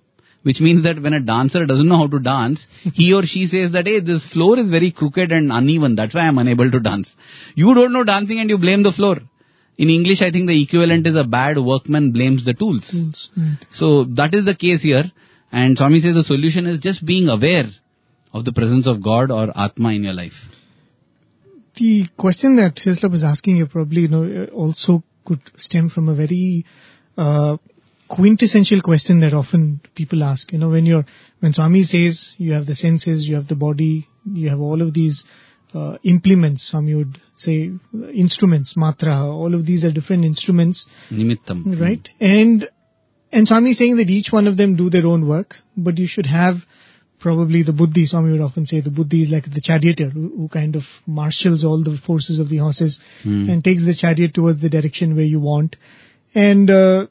which means that when a dancer doesn't know how to dance, he or she says that, hey, this floor is very crooked and uneven, that's why I'm unable to dance. You don't know dancing and you blame the floor. In English, I think the equivalent is a bad workman blames the tools. Tools, right. So that is the case here. And Swami says the solution is just being aware of the presence of God or Atma in your life. The question that Hislop is asking you probably, you know, also could stem from a very uh, quintessential question that often people ask. You know, when you're, when Swami says you have the senses, you have the body, you have all of these uh, implements, Swami would say instruments, matra, all of these are different instruments. Nimittam. Right? And, and Swami is saying that each one of them do their own work, but you should have probably the buddhi. Swami would often say the buddhi is like the charioteer who, who kind of marshals all the forces of the horses Mm. and takes the chariot towards the direction where you want. And uh,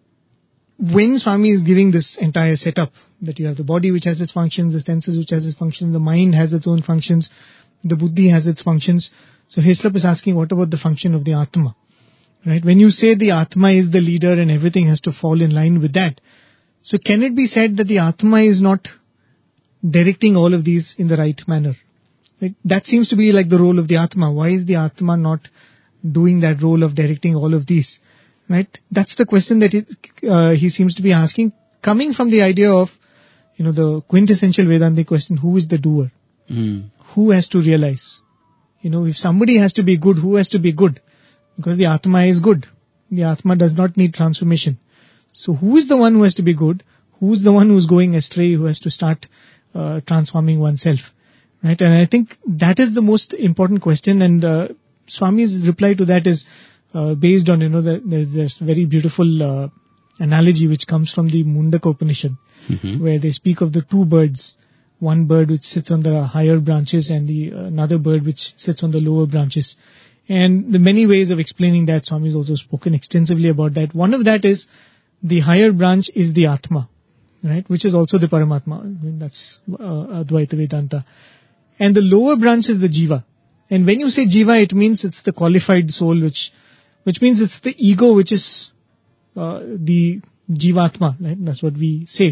when Swami is giving this entire setup, that you have the body which has its functions, the senses which has its functions, the mind has its own functions, the buddhi has its functions. So Hislop is asking, what about the function of the Atma? Right? When you say the Atma is the leader and everything has to fall in line with that, so can it be said that the Atma is not directing all of these in the right manner? Right? That seems to be like the role of the Atma. Why is the Atma not doing that role of directing all of these? Right? That's the question that it, uh, he seems to be asking, coming from the idea of, you know, the quintessential Vedantic question, who is the doer? Mm. Who has to realize? You know, if somebody has to be good, who has to be good? Because the Atma is good. The Atma does not need transformation. So who is the one who has to be good? Who is the one who is going astray, who has to start uh, transforming oneself? Right? And I think that is the most important question. And uh, Swami's reply to that is uh, based on, you know, the, there's this very beautiful uh, analogy which comes from the Mundaka Upanishad, Mm-hmm. where they speak of the two birds. One bird which sits on the higher branches and the uh, another bird which sits on the lower branches. And the many ways of explaining that, Swami has also spoken extensively about that. One of that is the higher branch is the Atma, right, which is also the Paramatma. I mean, that's uh, Advaita Vedanta. And the lower branch is the Jiva. And when you say Jiva, it means it's the qualified soul, which which means it's the ego, which is uh, the Jivatma, right? That's what we say.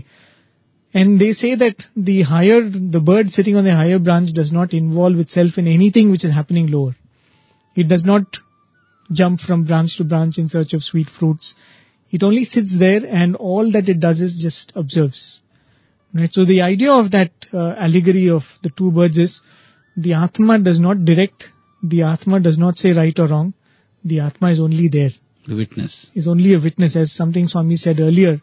And they say that the higher, the bird sitting on the higher branch does not involve itself in anything which is happening lower. It does not jump from branch to branch in search of sweet fruits. It only sits there and all that it does is just observes. Right? So the idea of that uh, allegory of the two birds is the Atma does not direct, the Atma does not say right or wrong, the Atma is only there. The witness. Is only a witness, as something Swami said earlier.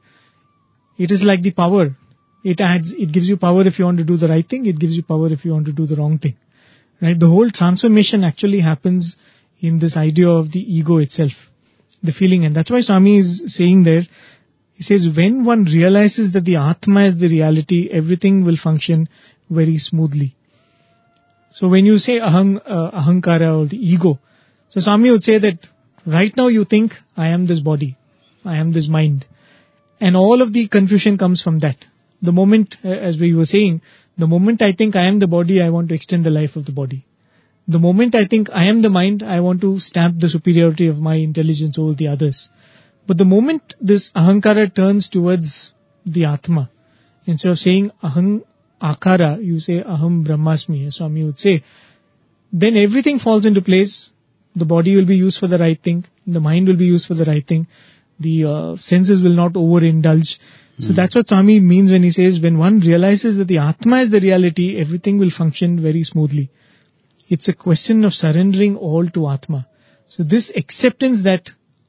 It is like the power. It adds, it gives you power if you want to do the right thing, it gives you power if you want to do the wrong thing. Right? The whole transformation actually happens in this idea of the ego itself, the feeling. And that's why Swami is saying there, he says, when one realizes that the Atma is the reality, everything will function very smoothly. So when you say ahang, uh, ahankara or the ego, so Swami would say that right now you think, I am this body, I am this mind. And all of the confusion comes from that. The moment, uh, as we were saying, the moment I think I am the body, I want to extend the life of the body. The moment I think I am the mind, I want to stamp the superiority of my intelligence over the others. But the moment this ahankara turns towards the Atma, instead of saying aham akara, you say aham brahmasmi, as Swami would say, then everything falls into place. The body will be used for the right thing. The mind will be used for the right thing. The uh, senses will not overindulge. So mm. that's what Swami means when he says, when one realizes that the Atma is the reality, everything will function very smoothly. It's a question of surrendering all to Atma. So this acceptance that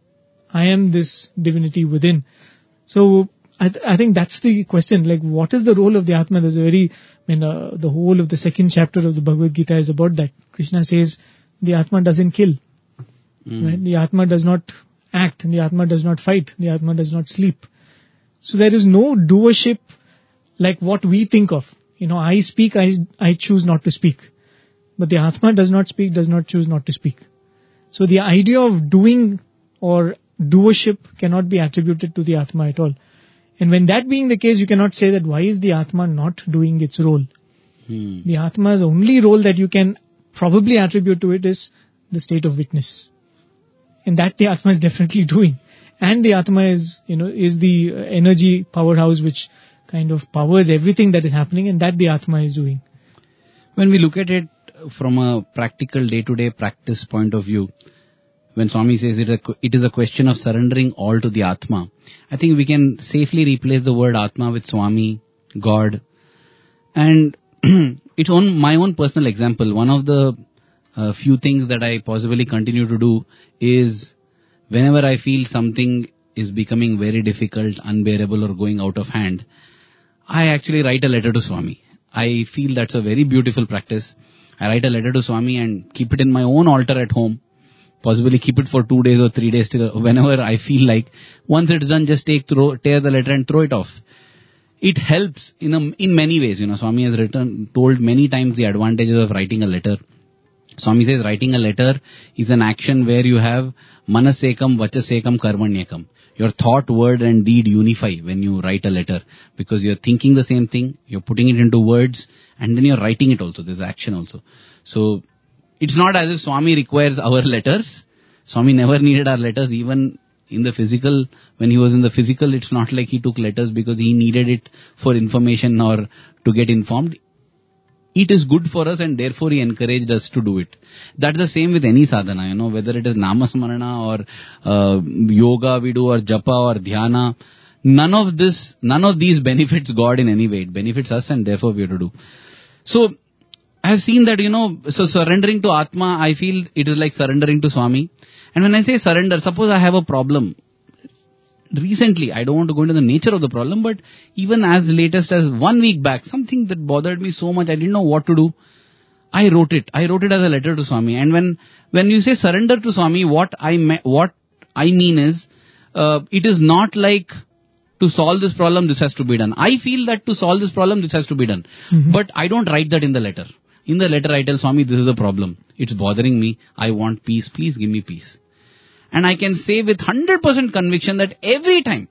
I am this divinity within. So I, th- I think that's the question. Like, what is the role of the Atma? There's a very, I mean, uh, the whole of the second chapter of the Bhagavad Gita is about that. Krishna says the Atma doesn't kill. Mm. Right? The Atma does not act. And the Atma does not fight. The Atma does not sleep. So there is no doership like what we think of. You know, I speak, I, I choose not to speak. But the Atma does not speak, does not choose not to speak. So the idea of doing or doership cannot be attributed to the Atma at all. And when that being the case, you cannot say that why is the Atma not doing its role? Hmm. The Atma's only role that you can probably attribute to it is the state of witness. And that the Atma is definitely doing. And the Atma is, you know, is the energy powerhouse which kind of powers everything that is happening, and that the Atma is doing. When we look at it from a practical day-to-day practice point of view, when Swami says it, it is a question of surrendering all to the Atma, I think we can safely replace the word Atma with Swami, God. And it's on my own personal example. One of the uh, few things that I possibly continue to do is whenever I feel something is becoming very difficult, unbearable or going out of hand, I actually write a letter to Swami. I feel that's a very beautiful practice. I write a letter to Swami and keep it in my own altar at home. Possibly keep it for two days or three days till whenever I feel like. Once it's done, just take throw, tear the letter and throw it off. It helps in a, in many ways. You know, Swami has written, told many times the advantages of writing a letter. Swami says writing a letter is an action where you have manasekam, vachasekam, karmanyakam. Your thought, word and deed unify when you write a letter, because you're thinking the same thing, you're putting it into words, and then you're writing it also. There's action also. So it's not as if Swami requires our letters. Swami never needed our letters. Even in the physical, when he was in the physical, it's not like he took letters because he needed it for information or to get informed. It is good for us, and therefore he encouraged us to do it. That's the same with any sadhana, you know, whether it is namasmarana or uh, yoga we do or japa or dhyana. None of this, none of these benefits God in any way. It benefits us, and therefore we have to do. So I have seen that, you know, so surrendering to Atma, I feel it is like surrendering to Swami. And when I say surrender, suppose I have a problem. Recently, I don't want to go into the nature of the problem, but even as latest as one week back, something that bothered me so much, I didn't know what to do. I wrote it. I wrote it as a letter to Swami. And when, when you say surrender to Swami, what I, me, what I mean is, uh, it is not like to solve this problem, this has to be done. I feel that to solve this problem, this has to be done. Mm-hmm. But I don't write that in the letter. In the letter, I tell Swami, this is a problem. It's bothering me. I want peace. Please give me peace. And I can say with one hundred percent conviction that every time,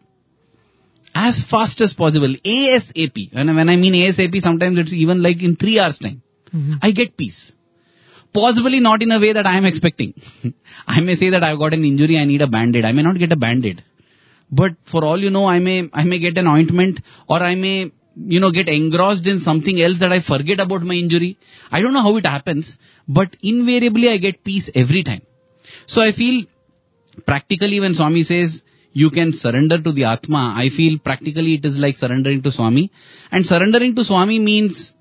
as fast as possible, ASAP, when, when I mean ASAP, sometimes it's even like in three hours time, mm-hmm. I get peace. Possibly not in a way that I am expecting. I may say that I've got an injury, I need a band-aid. I may not get a band-aid. But for all you know, I may, I may get an ointment, or I may, you know, get engrossed in something else that I forget about my injury. I don't know how it happens, but invariably I get peace every time. So I feel practically when Swami says you can surrender to the Atma, I feel practically it is like surrendering to Swami. And surrendering to Swami means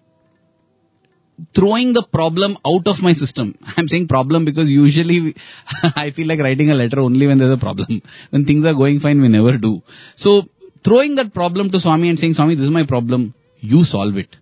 throwing the problem out of my system. I'm saying problem because usually I feel like writing a letter only when there's a problem. When things are going fine, we never do. So throwing that problem to Swami and saying, Swami, this is my problem, you solve it.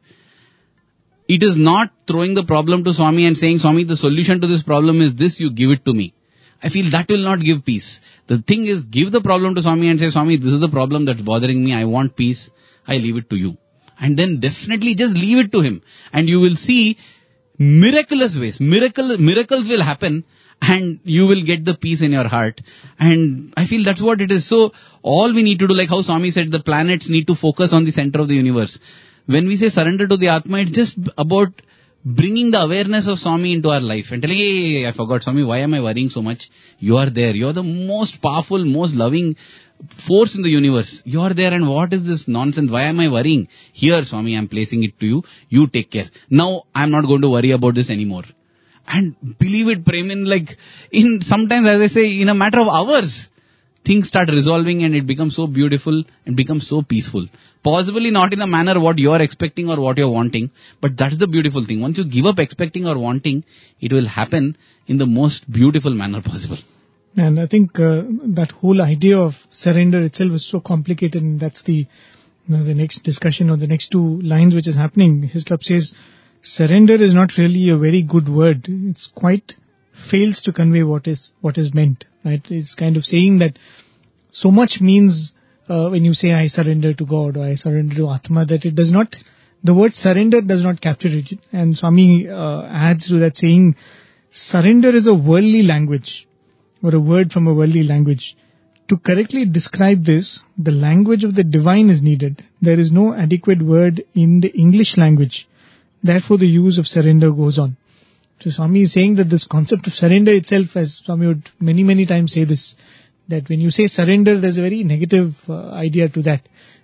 It is not throwing the problem to Swami and saying, Swami, the solution to this problem is this, you give it to me. I feel that will not give peace. The thing is, give the problem to Swami and say, Swami, this is the problem that's bothering me. I want peace. I leave it to you. And then definitely just leave it to him. And you will see miraculous ways. Miracle, miracles will happen and you will get the peace in your heart. And I feel that's what it is. So all we need to do, like how Swami said, the planets need to focus on the center of the universe. When we say surrender to the Atma, it's just about bringing the awareness of Swami into our life and telling, hey, I forgot Swami, why am I worrying so much? You are there. You are the most powerful, most loving force in the universe. You are there, and what is this nonsense? Why am I worrying? Here, Swami, I am placing it to you. You take care. Now, I am not going to worry about this anymore. And believe it, Premin, like, in sometimes, as I say, in a matter of hours, things start resolving and it becomes so beautiful and becomes so peaceful. Possibly not in a manner what you are expecting or what you are wanting, but that's the beautiful thing. Once you give up expecting or wanting, it will happen in the most beautiful manner possible. And I think uh, that whole idea of surrender itself is so complicated, and that's the, you know, the next discussion or the next two lines which is happening. Hislop says, surrender is not really a very good word. It's quite fails to convey what is what is meant. Right? It's kind of saying that so much means uh, when you say I surrender to God or I surrender to Atma, that it does not, the word surrender does not capture it. And Swami uh, adds to that saying, surrender is a worldly language or a word from a worldly language. To correctly describe this, the language of the divine is needed. There is no adequate word in the English language. Therefore, the use of surrender goes on. So Swami is saying that this concept of surrender itself, as Swami would many, many times say this, that when you say surrender, there's a very negative uh, idea to that.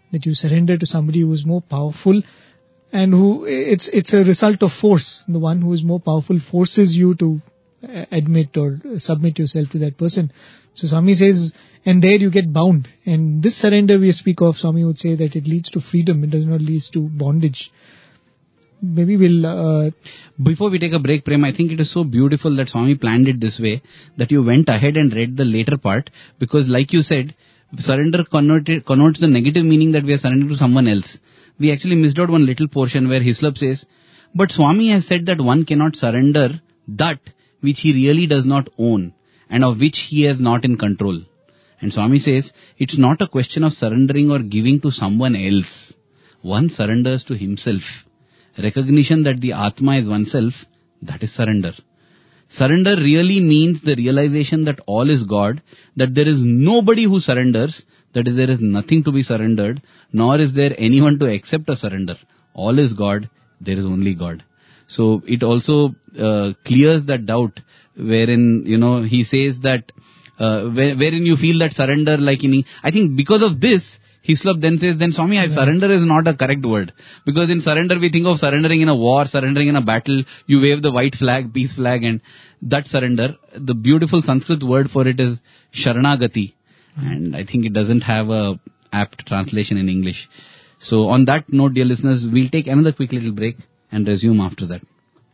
that you surrender to somebody who is more powerful and who, it's it's a result of force. The one who is more powerful forces you to uh, admit or submit yourself to that person. So Swami says, and there you get bound. And this surrender we speak of, Swami would say that it leads to freedom. It does not lead to bondage. Maybe we'll... Uh, Before we take a break, Prem, I think it is so beautiful that Swami planned it this way, that you went ahead and read the later part, because like you said, surrender connoted, connotes the negative meaning that we are surrendering to someone else. We actually missed out one little portion where Hislop says, but Swami has said that one cannot surrender that which he really does not own and of which he is not in control. And Swami says, it's not a question of surrendering or giving to someone else. One surrenders to himself. Recognition that the Atma is oneself, that is surrender. Surrender really means the realization that all is God, that there is nobody who surrenders, that is, there is nothing to be surrendered, nor is there anyone to accept a surrender. All is God, there is only God. So it also uh, clears that doubt wherein, you know, he says that, uh, where, wherein you feel that surrender like in, I think because of this, Hislop then says, then Swami, I surrender is not a correct word. Because in surrender, we think of surrendering in a war, surrendering in a battle. You wave the white flag, peace flag, and that surrender. The beautiful Sanskrit word for it is Sharanagati. And I think it doesn't have a apt translation in English. So on that note, dear listeners, we'll take another quick little break and resume after that.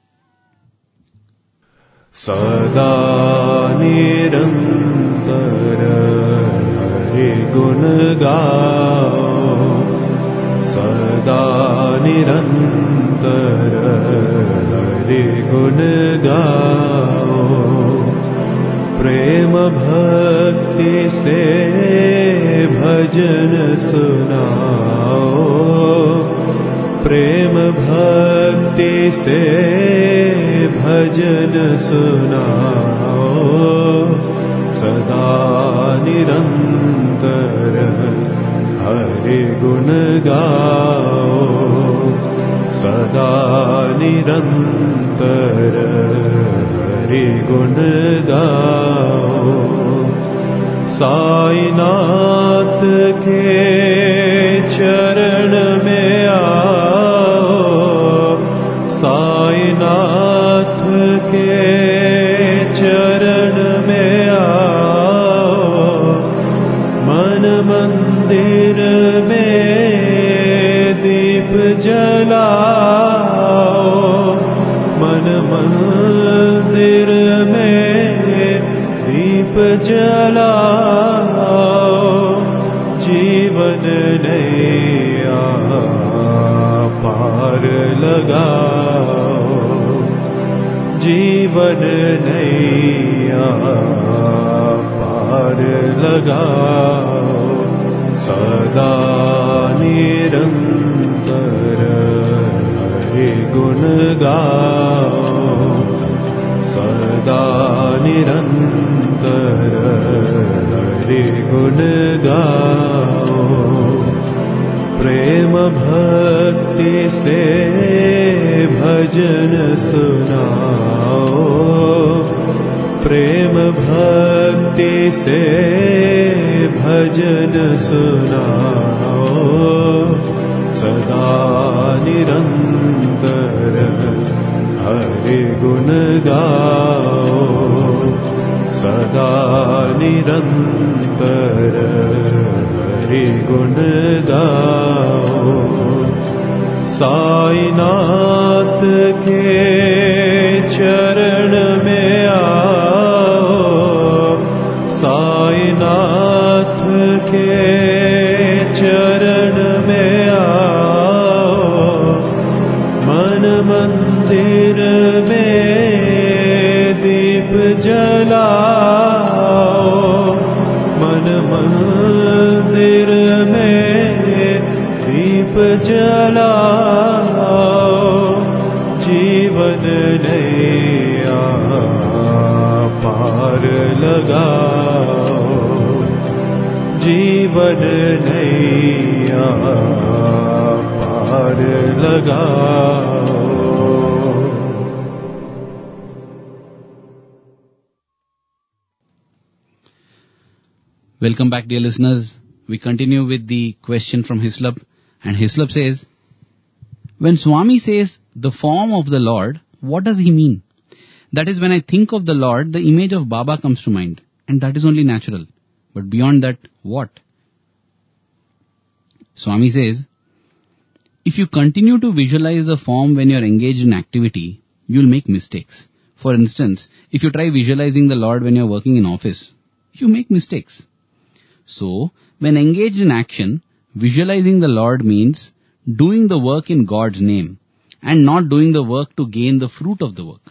Sada nirantara Gun gao, sada nirantara Hari gun gao, prema bhakti se bhajan sunao, prema bhakti se bhajan sunao. सदा निरंतर हरि गुण गाओ, सदा निरंतर हरि गुण गाओ, साईनाथ के चरण में आओ, साईनाथ के चरण में मंदिर में दीप जलाओ, मन मंदिर में दीप जलाओ, जीवन नैया पार लगाओ, जीवन नैया पार लगाओ, सदा निरंतर हरि गुण गाओ, सदा निरंतर हरि गुण गाओ, प्रेम भक्ति से भजन सुनाओ, प्रेम भक्ति से भजन सुनाओ, सदा निरंतर हरि गुण गाओ, सदा निरंतर हरि गुण गाओ, साईनाथ के चरण में आओ, साईनाथ के चरण में आओ, मन मंदिर में दीप जलाओ, मन मंदिर में दीप जलाओ, जीवन नैया पार लगाओ, जीवन नैया पार लगाओ। Welcome back, dear listeners. we continue with the question from Hislop. And Hislop says, when Swami says the form of the Lord, what does he mean? That is, when I think of the Lord, the image of Baba comes to mind. And that is only natural. But beyond that, what? Swami says, if you continue to visualize the form when you are engaged in activity, you will make mistakes. For instance, if you try visualizing the Lord when you are working in office, you make mistakes. So, when engaged in action, visualizing the Lord means doing the work in God's name and not doing the work to gain the fruit of the work.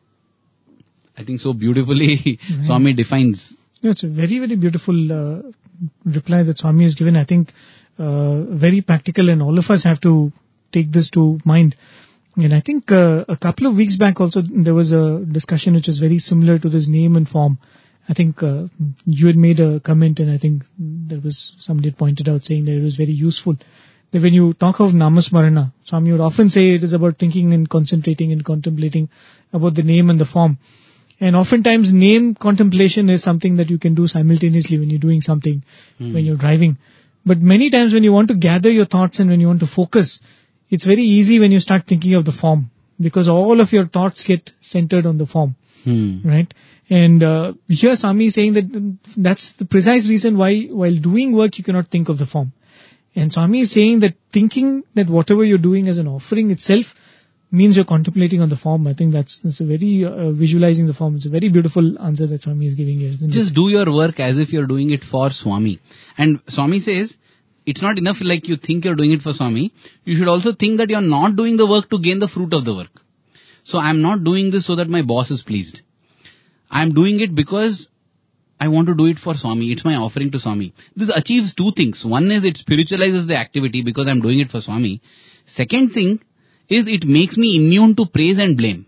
I think so beautifully right. Swami defines. Yeah, it's a very, very beautiful uh, reply that Swami has given. I think uh, very practical, and all of us have to take this to mind. And I think uh, a couple of weeks back also there was a discussion which is very similar to this name and form. I think uh, you had made a comment, and I think there was somebody had pointed out saying that it was very useful. That when you talk of Namasmarana, Swami would often say it is about thinking and concentrating and contemplating about the name and the form. And oftentimes name contemplation is something that you can do simultaneously when you're doing something, hmm. when you're driving. But many times when you want to gather your thoughts and when you want to focus, it's very easy when you start thinking of the form, because all of your thoughts get centered on the form, hmm. right? And uh, here Swami is saying that that's the precise reason why while doing work you cannot think of the form. And Swami is saying that thinking that whatever you're doing as an offering itself means you're contemplating on the form. I think that's, that's a very, uh, visualizing the form. It's a very beautiful answer that Swami is giving here. Just it? do your work as if you're doing it for Swami. And Swami says, it's not enough like you think you're doing it for Swami. You should also think that you're not doing the work to gain the fruit of the work. So I'm not doing this so that my boss is pleased. I'm doing it because I want to do it for Swami. It's my offering to Swami. This achieves two things. One is it spiritualizes the activity because I'm doing it for Swami. Second thing is it makes me immune to praise and blame.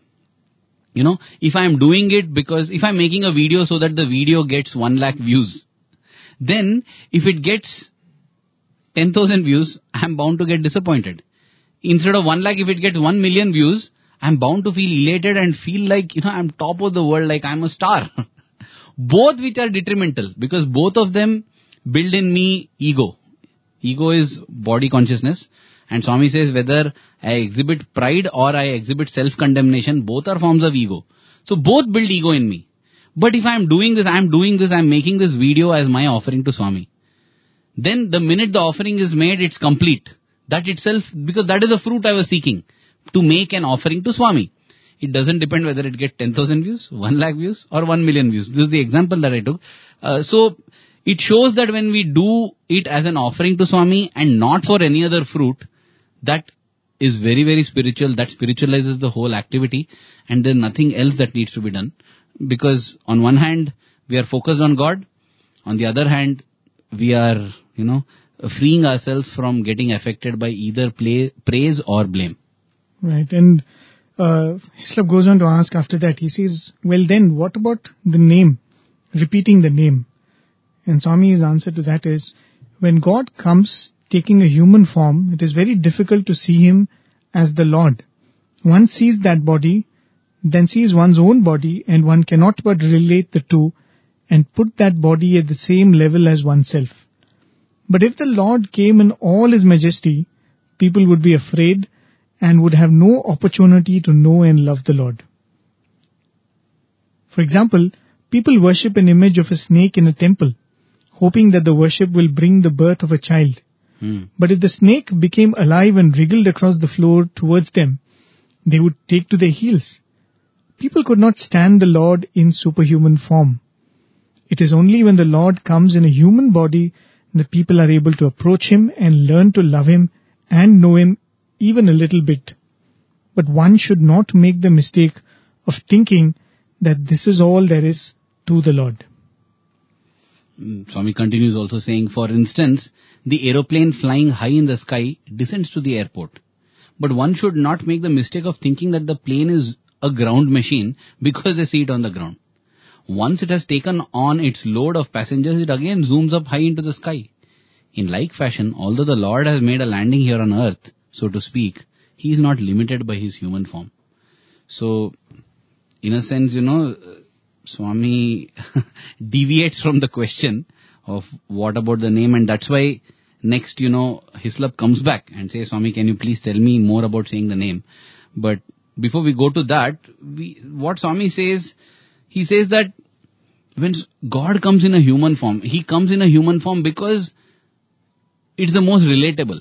You know, if I'm doing it because, if I'm making a video so that the video gets one lakh views, then if it gets ten thousand views, I'm bound to get disappointed. Instead of one lakh, if it gets one million views, I'm bound to feel elated and feel like, you know, I'm top of the world, like I'm a star. Both which are detrimental, because both of them build in me ego. Ego is body consciousness. And Swami says whether I exhibit pride or I exhibit self-condemnation, both are forms of ego. So both build ego in me. But if I'm doing this, I'm doing this, I'm making this video as my offering to Swami. Then the minute the offering is made, it's complete. That itself, because that is the fruit I was seeking, to make an offering to Swami. It doesn't depend whether it gets ten thousand views, one lakh views or one million views. This is the example that I took. Uh, so it shows that when we do it as an offering to Swami and not for any other fruit, that is very, very spiritual. That spiritualizes the whole activity, and there's nothing else that needs to be done. Because on one hand, we are focused on God. On the other hand, we are, you know, freeing ourselves from getting affected by either play, praise or blame. Right. And uh, Hislop goes on to ask after that, he says, well then, what about the name? Repeating the name. And Swami's answer to that is, when God comes taking a human form, it is very difficult to see him as the Lord. One sees that body, then sees one's own body, and one cannot but relate the two and put that body at the same level as oneself. But if the Lord came in all his majesty, people would be afraid and would have no opportunity to know and love the Lord. For example, people worship an image of a snake in a temple, hoping that the worship will bring the birth of a child. Hmm. But if the snake became alive and wriggled across the floor towards them, they would take to their heels. People could not stand the Lord in superhuman form. It is only when the Lord comes in a human body that people are able to approach him and learn to love him and know him even a little bit. But one should not make the mistake of thinking that this is all there is to the Lord. Swami continues also saying, for instance, the aeroplane flying high in the sky descends to the airport. But one should not make the mistake of thinking that the plane is a ground machine because they see it on the ground. Once it has taken on its load of passengers, it again zooms up high into the sky. In like fashion, although the Lord has made a landing here on earth, so to speak, he is not limited by his human form. So, in a sense, you know, Swami deviates from the question. of what about the name, and that's why next, you know, Hislop comes back and says, Swami, can you please tell me more about saying the name? But before we go to that, we, what Swami says, he says that when God comes in a human form, he comes in a human form because it's the most relatable.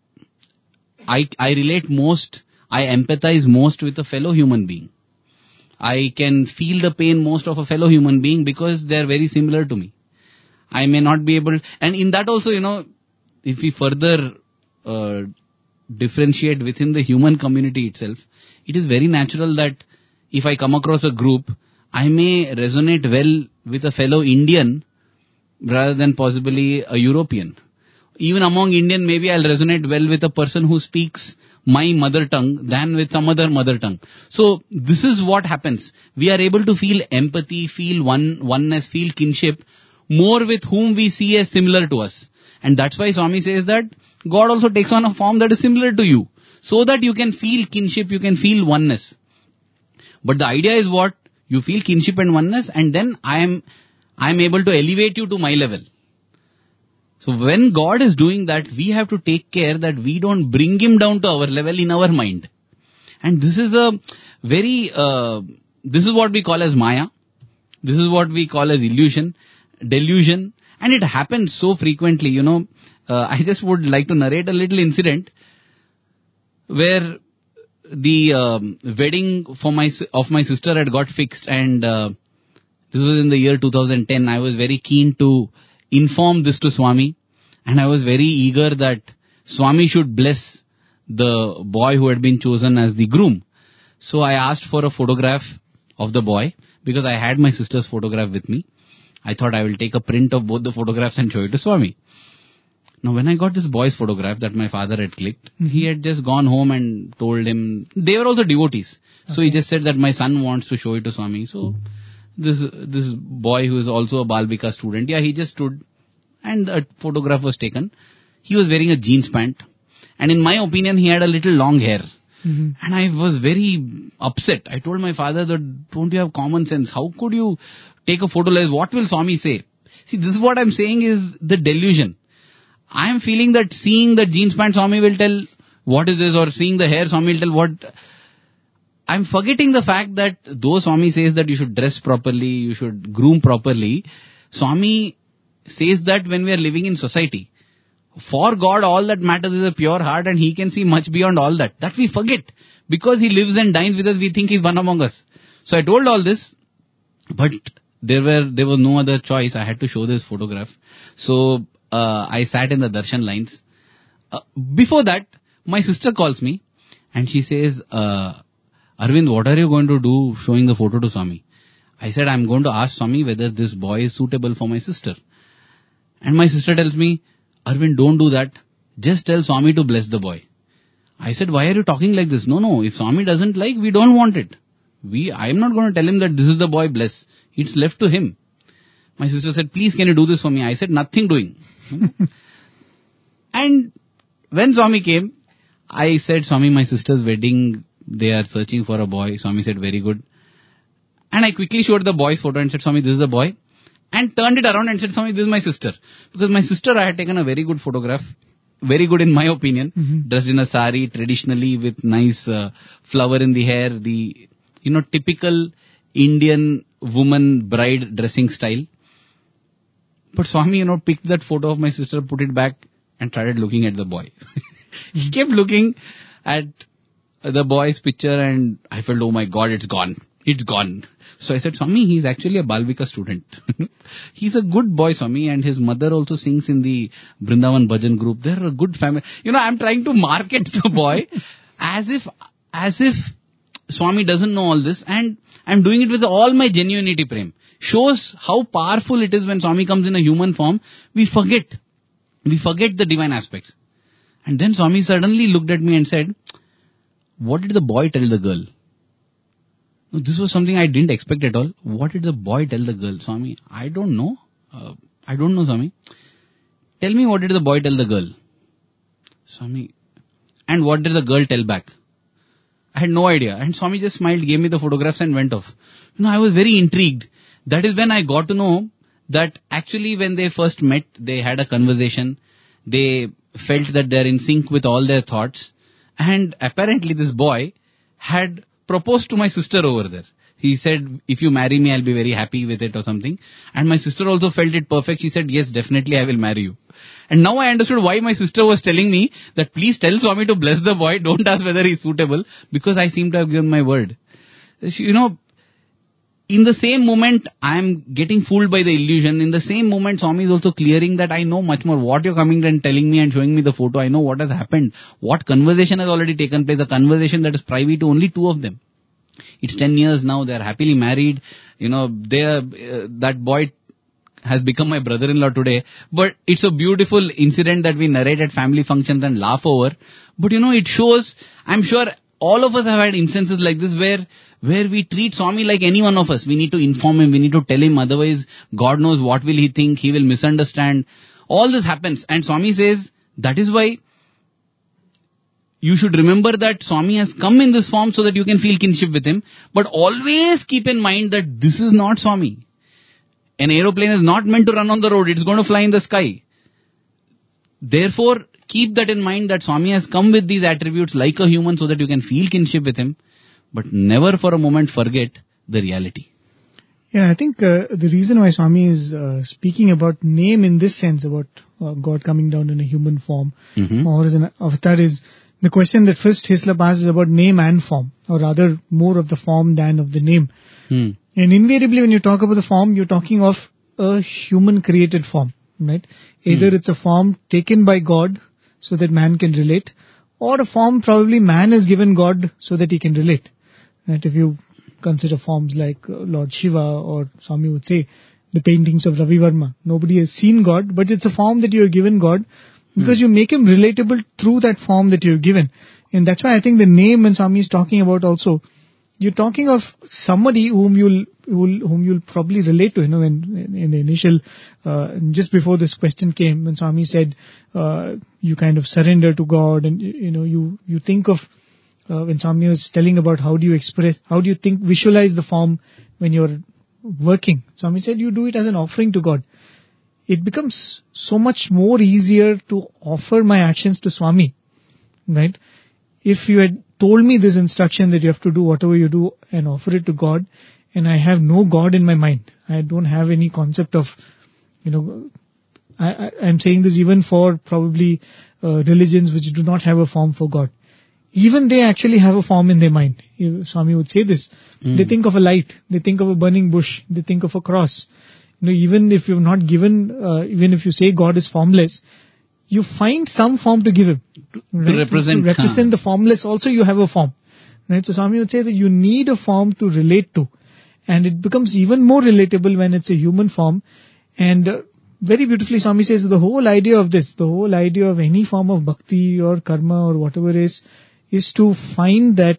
I, I relate most, I empathize most with a fellow human being. I can feel the pain most of a fellow human being because they are very similar to me. I may not be able, and in that also, you know, if we further uh, differentiate within the human community itself, it is very natural that if I come across a group, I may resonate well with a fellow Indian rather than possibly a European. Even among Indian, maybe I'll resonate well with a person who speaks my mother tongue than with some other mother tongue. So this is what happens. We are able to feel empathy, feel one oneness, feel kinship more with whom we see as similar to us. And that's why Swami says that God also takes on a form that is similar to you, so that you can feel kinship, you can feel oneness. But the idea is what? You feel kinship and oneness, and then I am, I am able to elevate you to my level. So when God is doing that, we have to take care that we don't bring him down to our level in our mind. And this is a very, uh, this is what we call as Maya. This is what we call as illusion, delusion. And it happens so frequently, you know. Uh, I just would like to narrate a little incident where the um, wedding for my of my sister had got fixed, and uh, this was in the year two thousand ten. I was very keen to inform this to Swami, and I was very eager that Swami should bless the boy who had been chosen as the groom. So I asked for a photograph of the boy because I had my sister's photograph with me. I thought I will take a print of both the photographs and show it to Swami. Now when I got this boy's photograph that my father had clicked, mm-hmm. he had just gone home and told him, they were also devotees. Okay. So he just said that my son wants to show it to Swami. So this this boy who is also a Bal Vikas student, yeah, he just stood and a photograph was taken. He was wearing a jeans pant, and in my opinion he had a little long hair. Mm-hmm. And I was very upset. I told my father that, don't you have common sense? How could you take a photo like, what will Swami say? See, this is what I'm saying is the delusion. I am feeling that seeing the jeans pant, Swami will tell what is this, or seeing the hair, Swami will tell what. I'm forgetting the fact that though Swami says that you should dress properly, you should groom properly, Swami says that when we are living in society, for God all that matters is a pure heart, and he can see much beyond all that. That we forget. Because he lives and dines with us, we think he's one among us. So I told all this, but there were there was no other choice. I had to show this photograph. So uh, I sat in the darshan lines. Uh, before that, my sister calls me and she says, uh, Arvind, what are you going to do showing the photo to Swami? I said, I'm going to ask Swami whether this boy is suitable for my sister. And my sister tells me, Arvind, don't do that. Just tell Swami to bless the boy. I said, why are you talking like this? No, no, if Swami doesn't like, we don't want it. We, I am not going to tell him that this is the boy, bless. It's left to him. My sister said, please can you do this for me? I said, nothing doing. And when Swami came, I said, Swami, my sister's wedding, they are searching for a boy. Swami said, very good. And I quickly showed the boy's photo and said, Swami, this is the boy. And turned it around and said, Swami, this is my sister. Because my sister, I had taken a very good photograph. Very good in my opinion. Mm-hmm. Dressed in a sari, traditionally with nice uh, flower in the hair. The, you know, typical Indian woman bride dressing style. But Swami, you know, picked that photo of my sister, put it back and started looking at the boy. He kept looking at the boy's picture and I felt, oh my God, it's gone. It's gone. So I said, Swami, he's actually a Bal Vikas student. He's a good boy, Swami, and his mother also sings in the Vrindavan Bhajan group. They're a good family. You know, I'm trying to market the boy as if, as if Swami doesn't know all this, and I'm doing it with all my genuinity prem. Shows how powerful it is when Swami comes in a human form. We forget. We forget the divine aspects. And then Swami suddenly looked at me and said, what did the boy tell the girl? This was something I didn't expect at all. What did the boy tell the girl? Swami, I don't know. Uh, I don't know, Swami. Tell me, what did the boy tell the girl? Swami, and what did the girl tell back? I had no idea. And Swami just smiled, gave me the photographs and went off. You know, I was very intrigued. That is when I got to know that actually when they first met, they had a conversation, they felt that they're in sync with all their thoughts, and apparently this boy had proposed to my sister over there. He said, if you marry me, I'll be very happy with it or something. And my sister also felt it perfect. She said, yes, definitely I will marry you. And now I understood why my sister was telling me that please tell Swami to bless the boy, don't ask whether he's suitable, because I seem to have given my word. You know, in the same moment, I am getting fooled by the illusion. In the same moment, Swami is also clearing that I know much more. What you're coming and telling me and showing me the photo, I know what has happened. What conversation has already taken place, a conversation that is private to only two of them. It's ten years now, they're happily married. You know, they are, uh, that boy has become my brother-in-law today. But it's a beautiful incident that we narrate at family functions and laugh over. But you know, it shows, I'm sure all of us have had instances like this where where we treat Swami like any one of us. We need to inform him, we need to tell him, otherwise God knows what will he think, he will misunderstand. All this happens. And Swami says, that is why you should remember that Swami has come in this form so that you can feel kinship with him. But always keep in mind that this is not Swami. An aeroplane is not meant to run on the road. It's going to fly in the sky. Therefore, keep that in mind that Swami has come with these attributes like a human so that you can feel kinship with him. But never for a moment forget the reality. Yeah, I think uh, the reason why Swami is uh, speaking about name in this sense, about uh, God coming down in a human form mm-hmm. or as an avatar, is the question that first Hislop asks is about name and form, or rather more of the form than of the name. Hmm. And invariably when you talk about the form, you're talking of a human created form, right? Either hmm. it's a form taken by God so that man can relate, or a form probably man has given God so that he can relate. Right? If you consider forms like uh, Lord Shiva, or Swami would say the paintings of Ravi Verma, nobody has seen God, but it's a form that you have given God because hmm. you make him relatable through that form that you have given. And that's why I think the name when Swami is talking about also, you're talking of somebody whom you'll, whom you'll probably relate to. You know, when in the initial, uh, just before this question came, when Swami said, uh, you kind of surrender to God, and you know, you you think of uh, when Swami was telling about how do you express, how do you think, visualize the form when you're working. Swami said, you do it as an offering to God. It becomes so much more easier to offer my actions to Swami, right? If you had told me this instruction that you have to do whatever you do and offer it to God, and I have no God in my mind, I don't have any concept of, you know, I, I, I'm saying this even for probably uh, religions which do not have a form for God. Even they actually have a form in their mind. Swami would say this. Mm. They think of a light, they think of a burning bush, they think of a cross. You know, even if you've not given, uh, even if you say God is formless, you find some form to give him. Right? To represent, to represent the formless also you have a form. Right? So Swami would say that you need a form to relate to. And it becomes even more relatable when it's a human form. And uh, very beautifully Swami says the whole idea of this, the whole idea of any form of bhakti or karma or whatever is, is to find that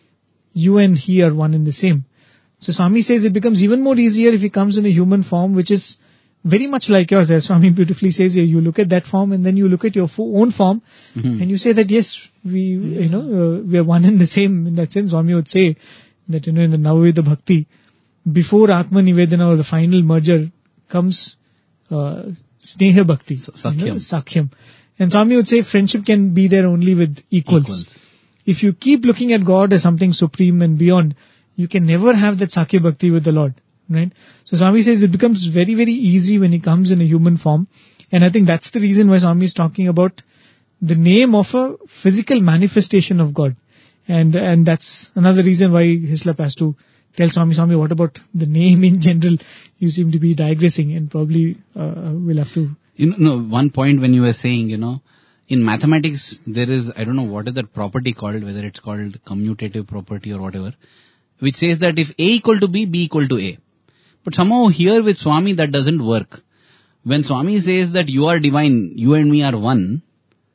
you and he are one and the same. So Swami says it becomes even more easier if he comes in a human form, which is very much like yours. As Swami beautifully says here, you look at that form and then you look at your own form mm-hmm. and you say that yes, we, you know, uh, we are one and the same. In that sense, Swami would say that, you know, in the Navaveda Bhakti, before Atma Nivedana or the final merger comes uh, Sneha Bhakti, Sakhyam. You know, Sakhyam. And Swami would say friendship can be there only with equals. equals. If you keep looking at God as something supreme and beyond, you can never have that Sakya Bhakti with the Lord. Right? So Swami says it becomes very, very easy when he comes in a human form. And I think that's the reason why Swami is talking about the name of a physical manifestation of God. And and that's another reason why Hislop has to tell Swami, Swami, what about the name in general? You seem to be digressing, and probably uh, we'll have to... You know, one point when you were saying, you know, in mathematics, there is, I don't know what is that property called, whether it's called commutative property or whatever, which says that if A equal to B, B equal to A. But somehow here with Swami that doesn't work. When Swami says that you are divine, you and me are one,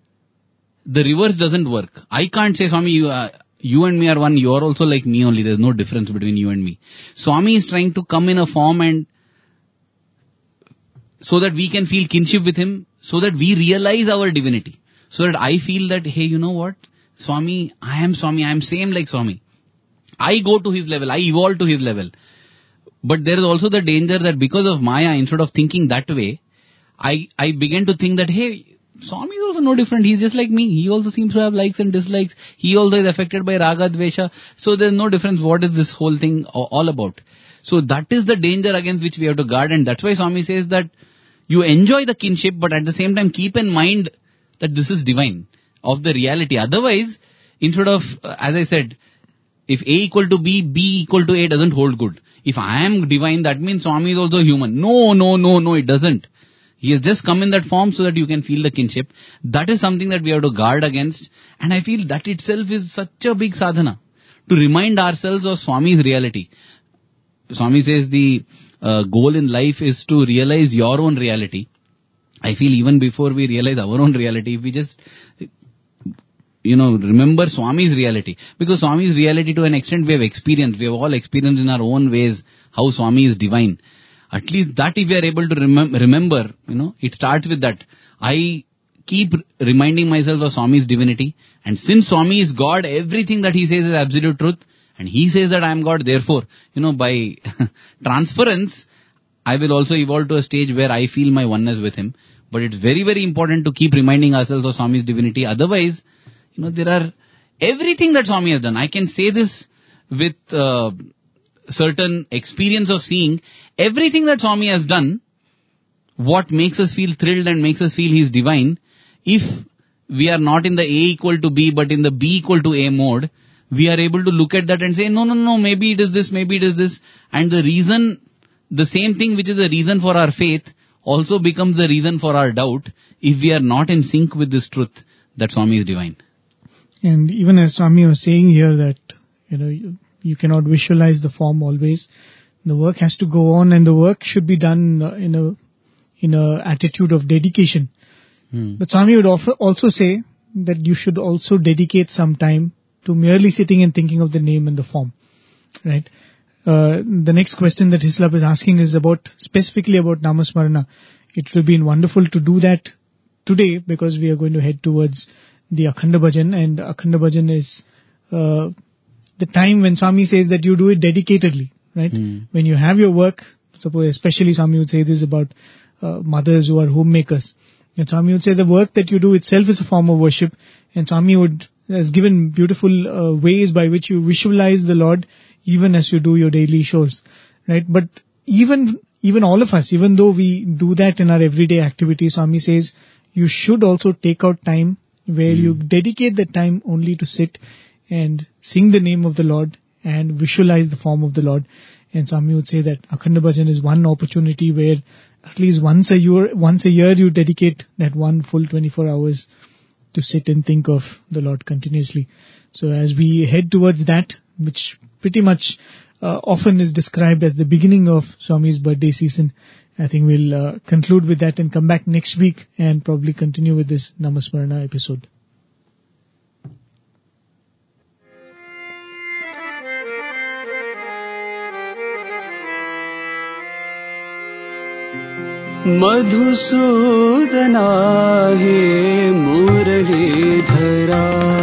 the reverse doesn't work. I can't say, Swami, you, are, you and me are one, you are also like me only, there's no difference between you and me. Swami is trying to come in a form and so that we can feel kinship with him, so that we realize our divinity. So that I feel that, hey, you know what, Swami, I am Swami, I am same like Swami. I go to his level, I evolve to his level. But there is also the danger that because of Maya, instead of thinking that way, I, I began to think that, hey, Swami is also no different. He's just like me. He also seems to have likes and dislikes. He also is affected by Raga Dvesha. So there's no difference. What is this whole thing all about? So that is the danger against which we have to guard. And that's why Swami says that you enjoy the kinship, but at the same time keep in mind that this is divine, of the reality. Otherwise, instead of, uh, as I said, if A equal to B, B equal to A doesn't hold good. If I am divine, that means Swami is also human. No, no, no, no, it doesn't. He has just come in that form so that you can feel the kinship. That is something that we have to guard against. And I feel that itself is such a big sadhana, to remind ourselves of Swami's reality. Swami says the uh, goal in life is to realize your own reality. I feel even before we realize our own reality, if we just, you know, remember Swami's reality. Because Swami's reality, to an extent, we have experienced. We have all experienced in our own ways how Swami is divine. At least that if we are able to remem- remember, you know, it starts with that. I keep reminding myself of Swami's divinity. And since Swami is God, everything that he says is absolute truth. And he says that I am God. Therefore, you know, by transference, I will also evolve to a stage where I feel my oneness with him. But it's very, very important to keep reminding ourselves of Swami's divinity. Otherwise, you know, there are everything that Swami has done. I can say this with uh, certain experience of seeing everything that Swami has done. What makes us feel thrilled and makes us feel he's divine, if we are not in the A equal to B but in the B equal to A mode, we are able to look at that and say, no, no, no, maybe it is this, maybe it is this. And the reason, the same thing which is the reason for our faith also becomes the reason for our doubt, if we are not in sync with this truth that Swami is divine. And even as Swami was saying here that, you know, you, you cannot visualize the form always. The work has to go on, and the work should be done uh, in a in a attitude of dedication. Hmm. But Swami would offer, also say that you should also dedicate some time to merely sitting and thinking of the name and the form. Right? Uh, the next question that Hislop is asking is about, specifically about Namasmarana. It will be wonderful to do that today, because we are going to head towards the Akhanda Bhajan, and Akhanda Bhajan is uh, the time when Swami says that you do it dedicatedly, right? Mm. When you have your work, suppose especially Swami would say this about uh, mothers who are homemakers. And Swami would say the work that you do itself is a form of worship, and Swami would has given beautiful uh, ways by which you visualize the Lord even as you do your daily chores, right? But even even all of us, even though we do that in our everyday activities, Swami says you should also take out time where mm. you dedicate that time only to sit and sing the name of the Lord and visualize the form of the Lord. And Swami would say that Akhanda Bhajan is one opportunity where at least once a year, once a year you dedicate that one full twenty-four hours to sit and think of the Lord continuously. So as we head towards that, which pretty much uh, often is described as the beginning of Swami's birthday season, I think we'll uh, conclude with that and come back next week and probably continue with this Namasmarana episode. Madhusudana हे मुरलीधरा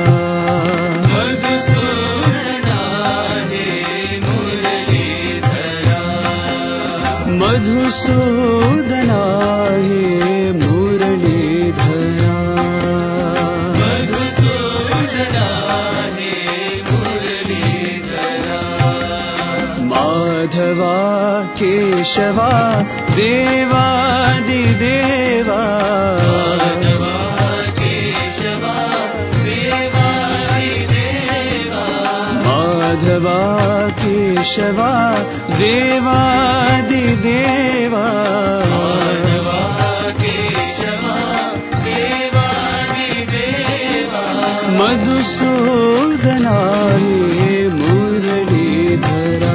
मधुसूदना हे मुरलीधरा मधुसूदना हे मुरलीधरा मधुसूदना हे मुरलीधरा माधवा केशवा देवादिदेवा माधवा केशवा देवादिदेवा माधवा केशवा देवादिदेवा माधवा केशवा देवादिदेवा मधुसूदना हे मुरलीधरा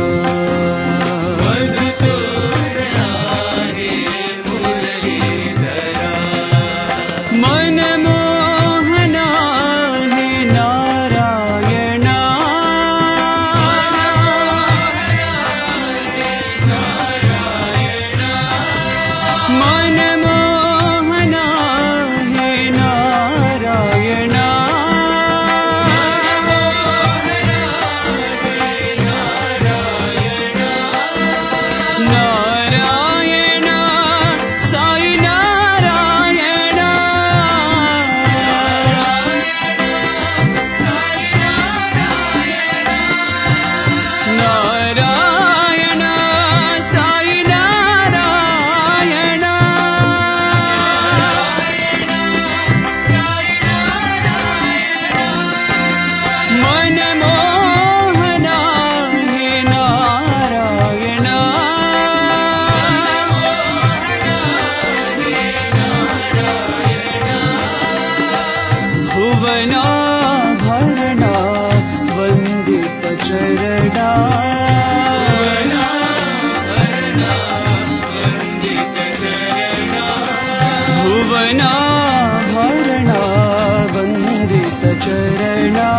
भुवना भरणा वन्दित चरणा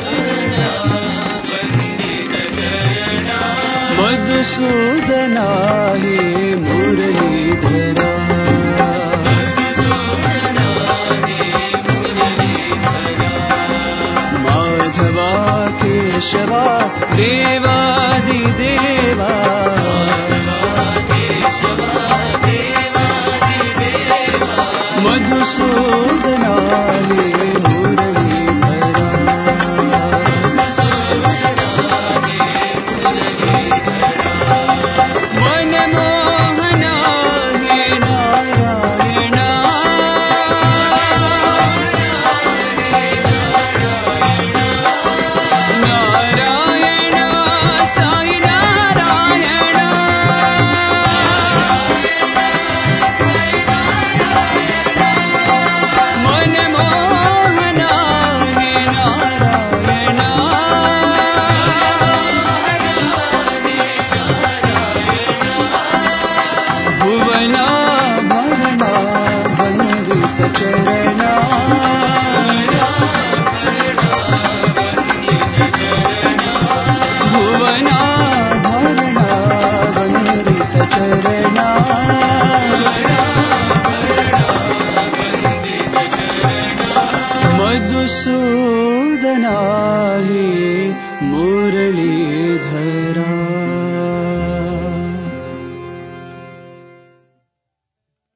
मधुसूदना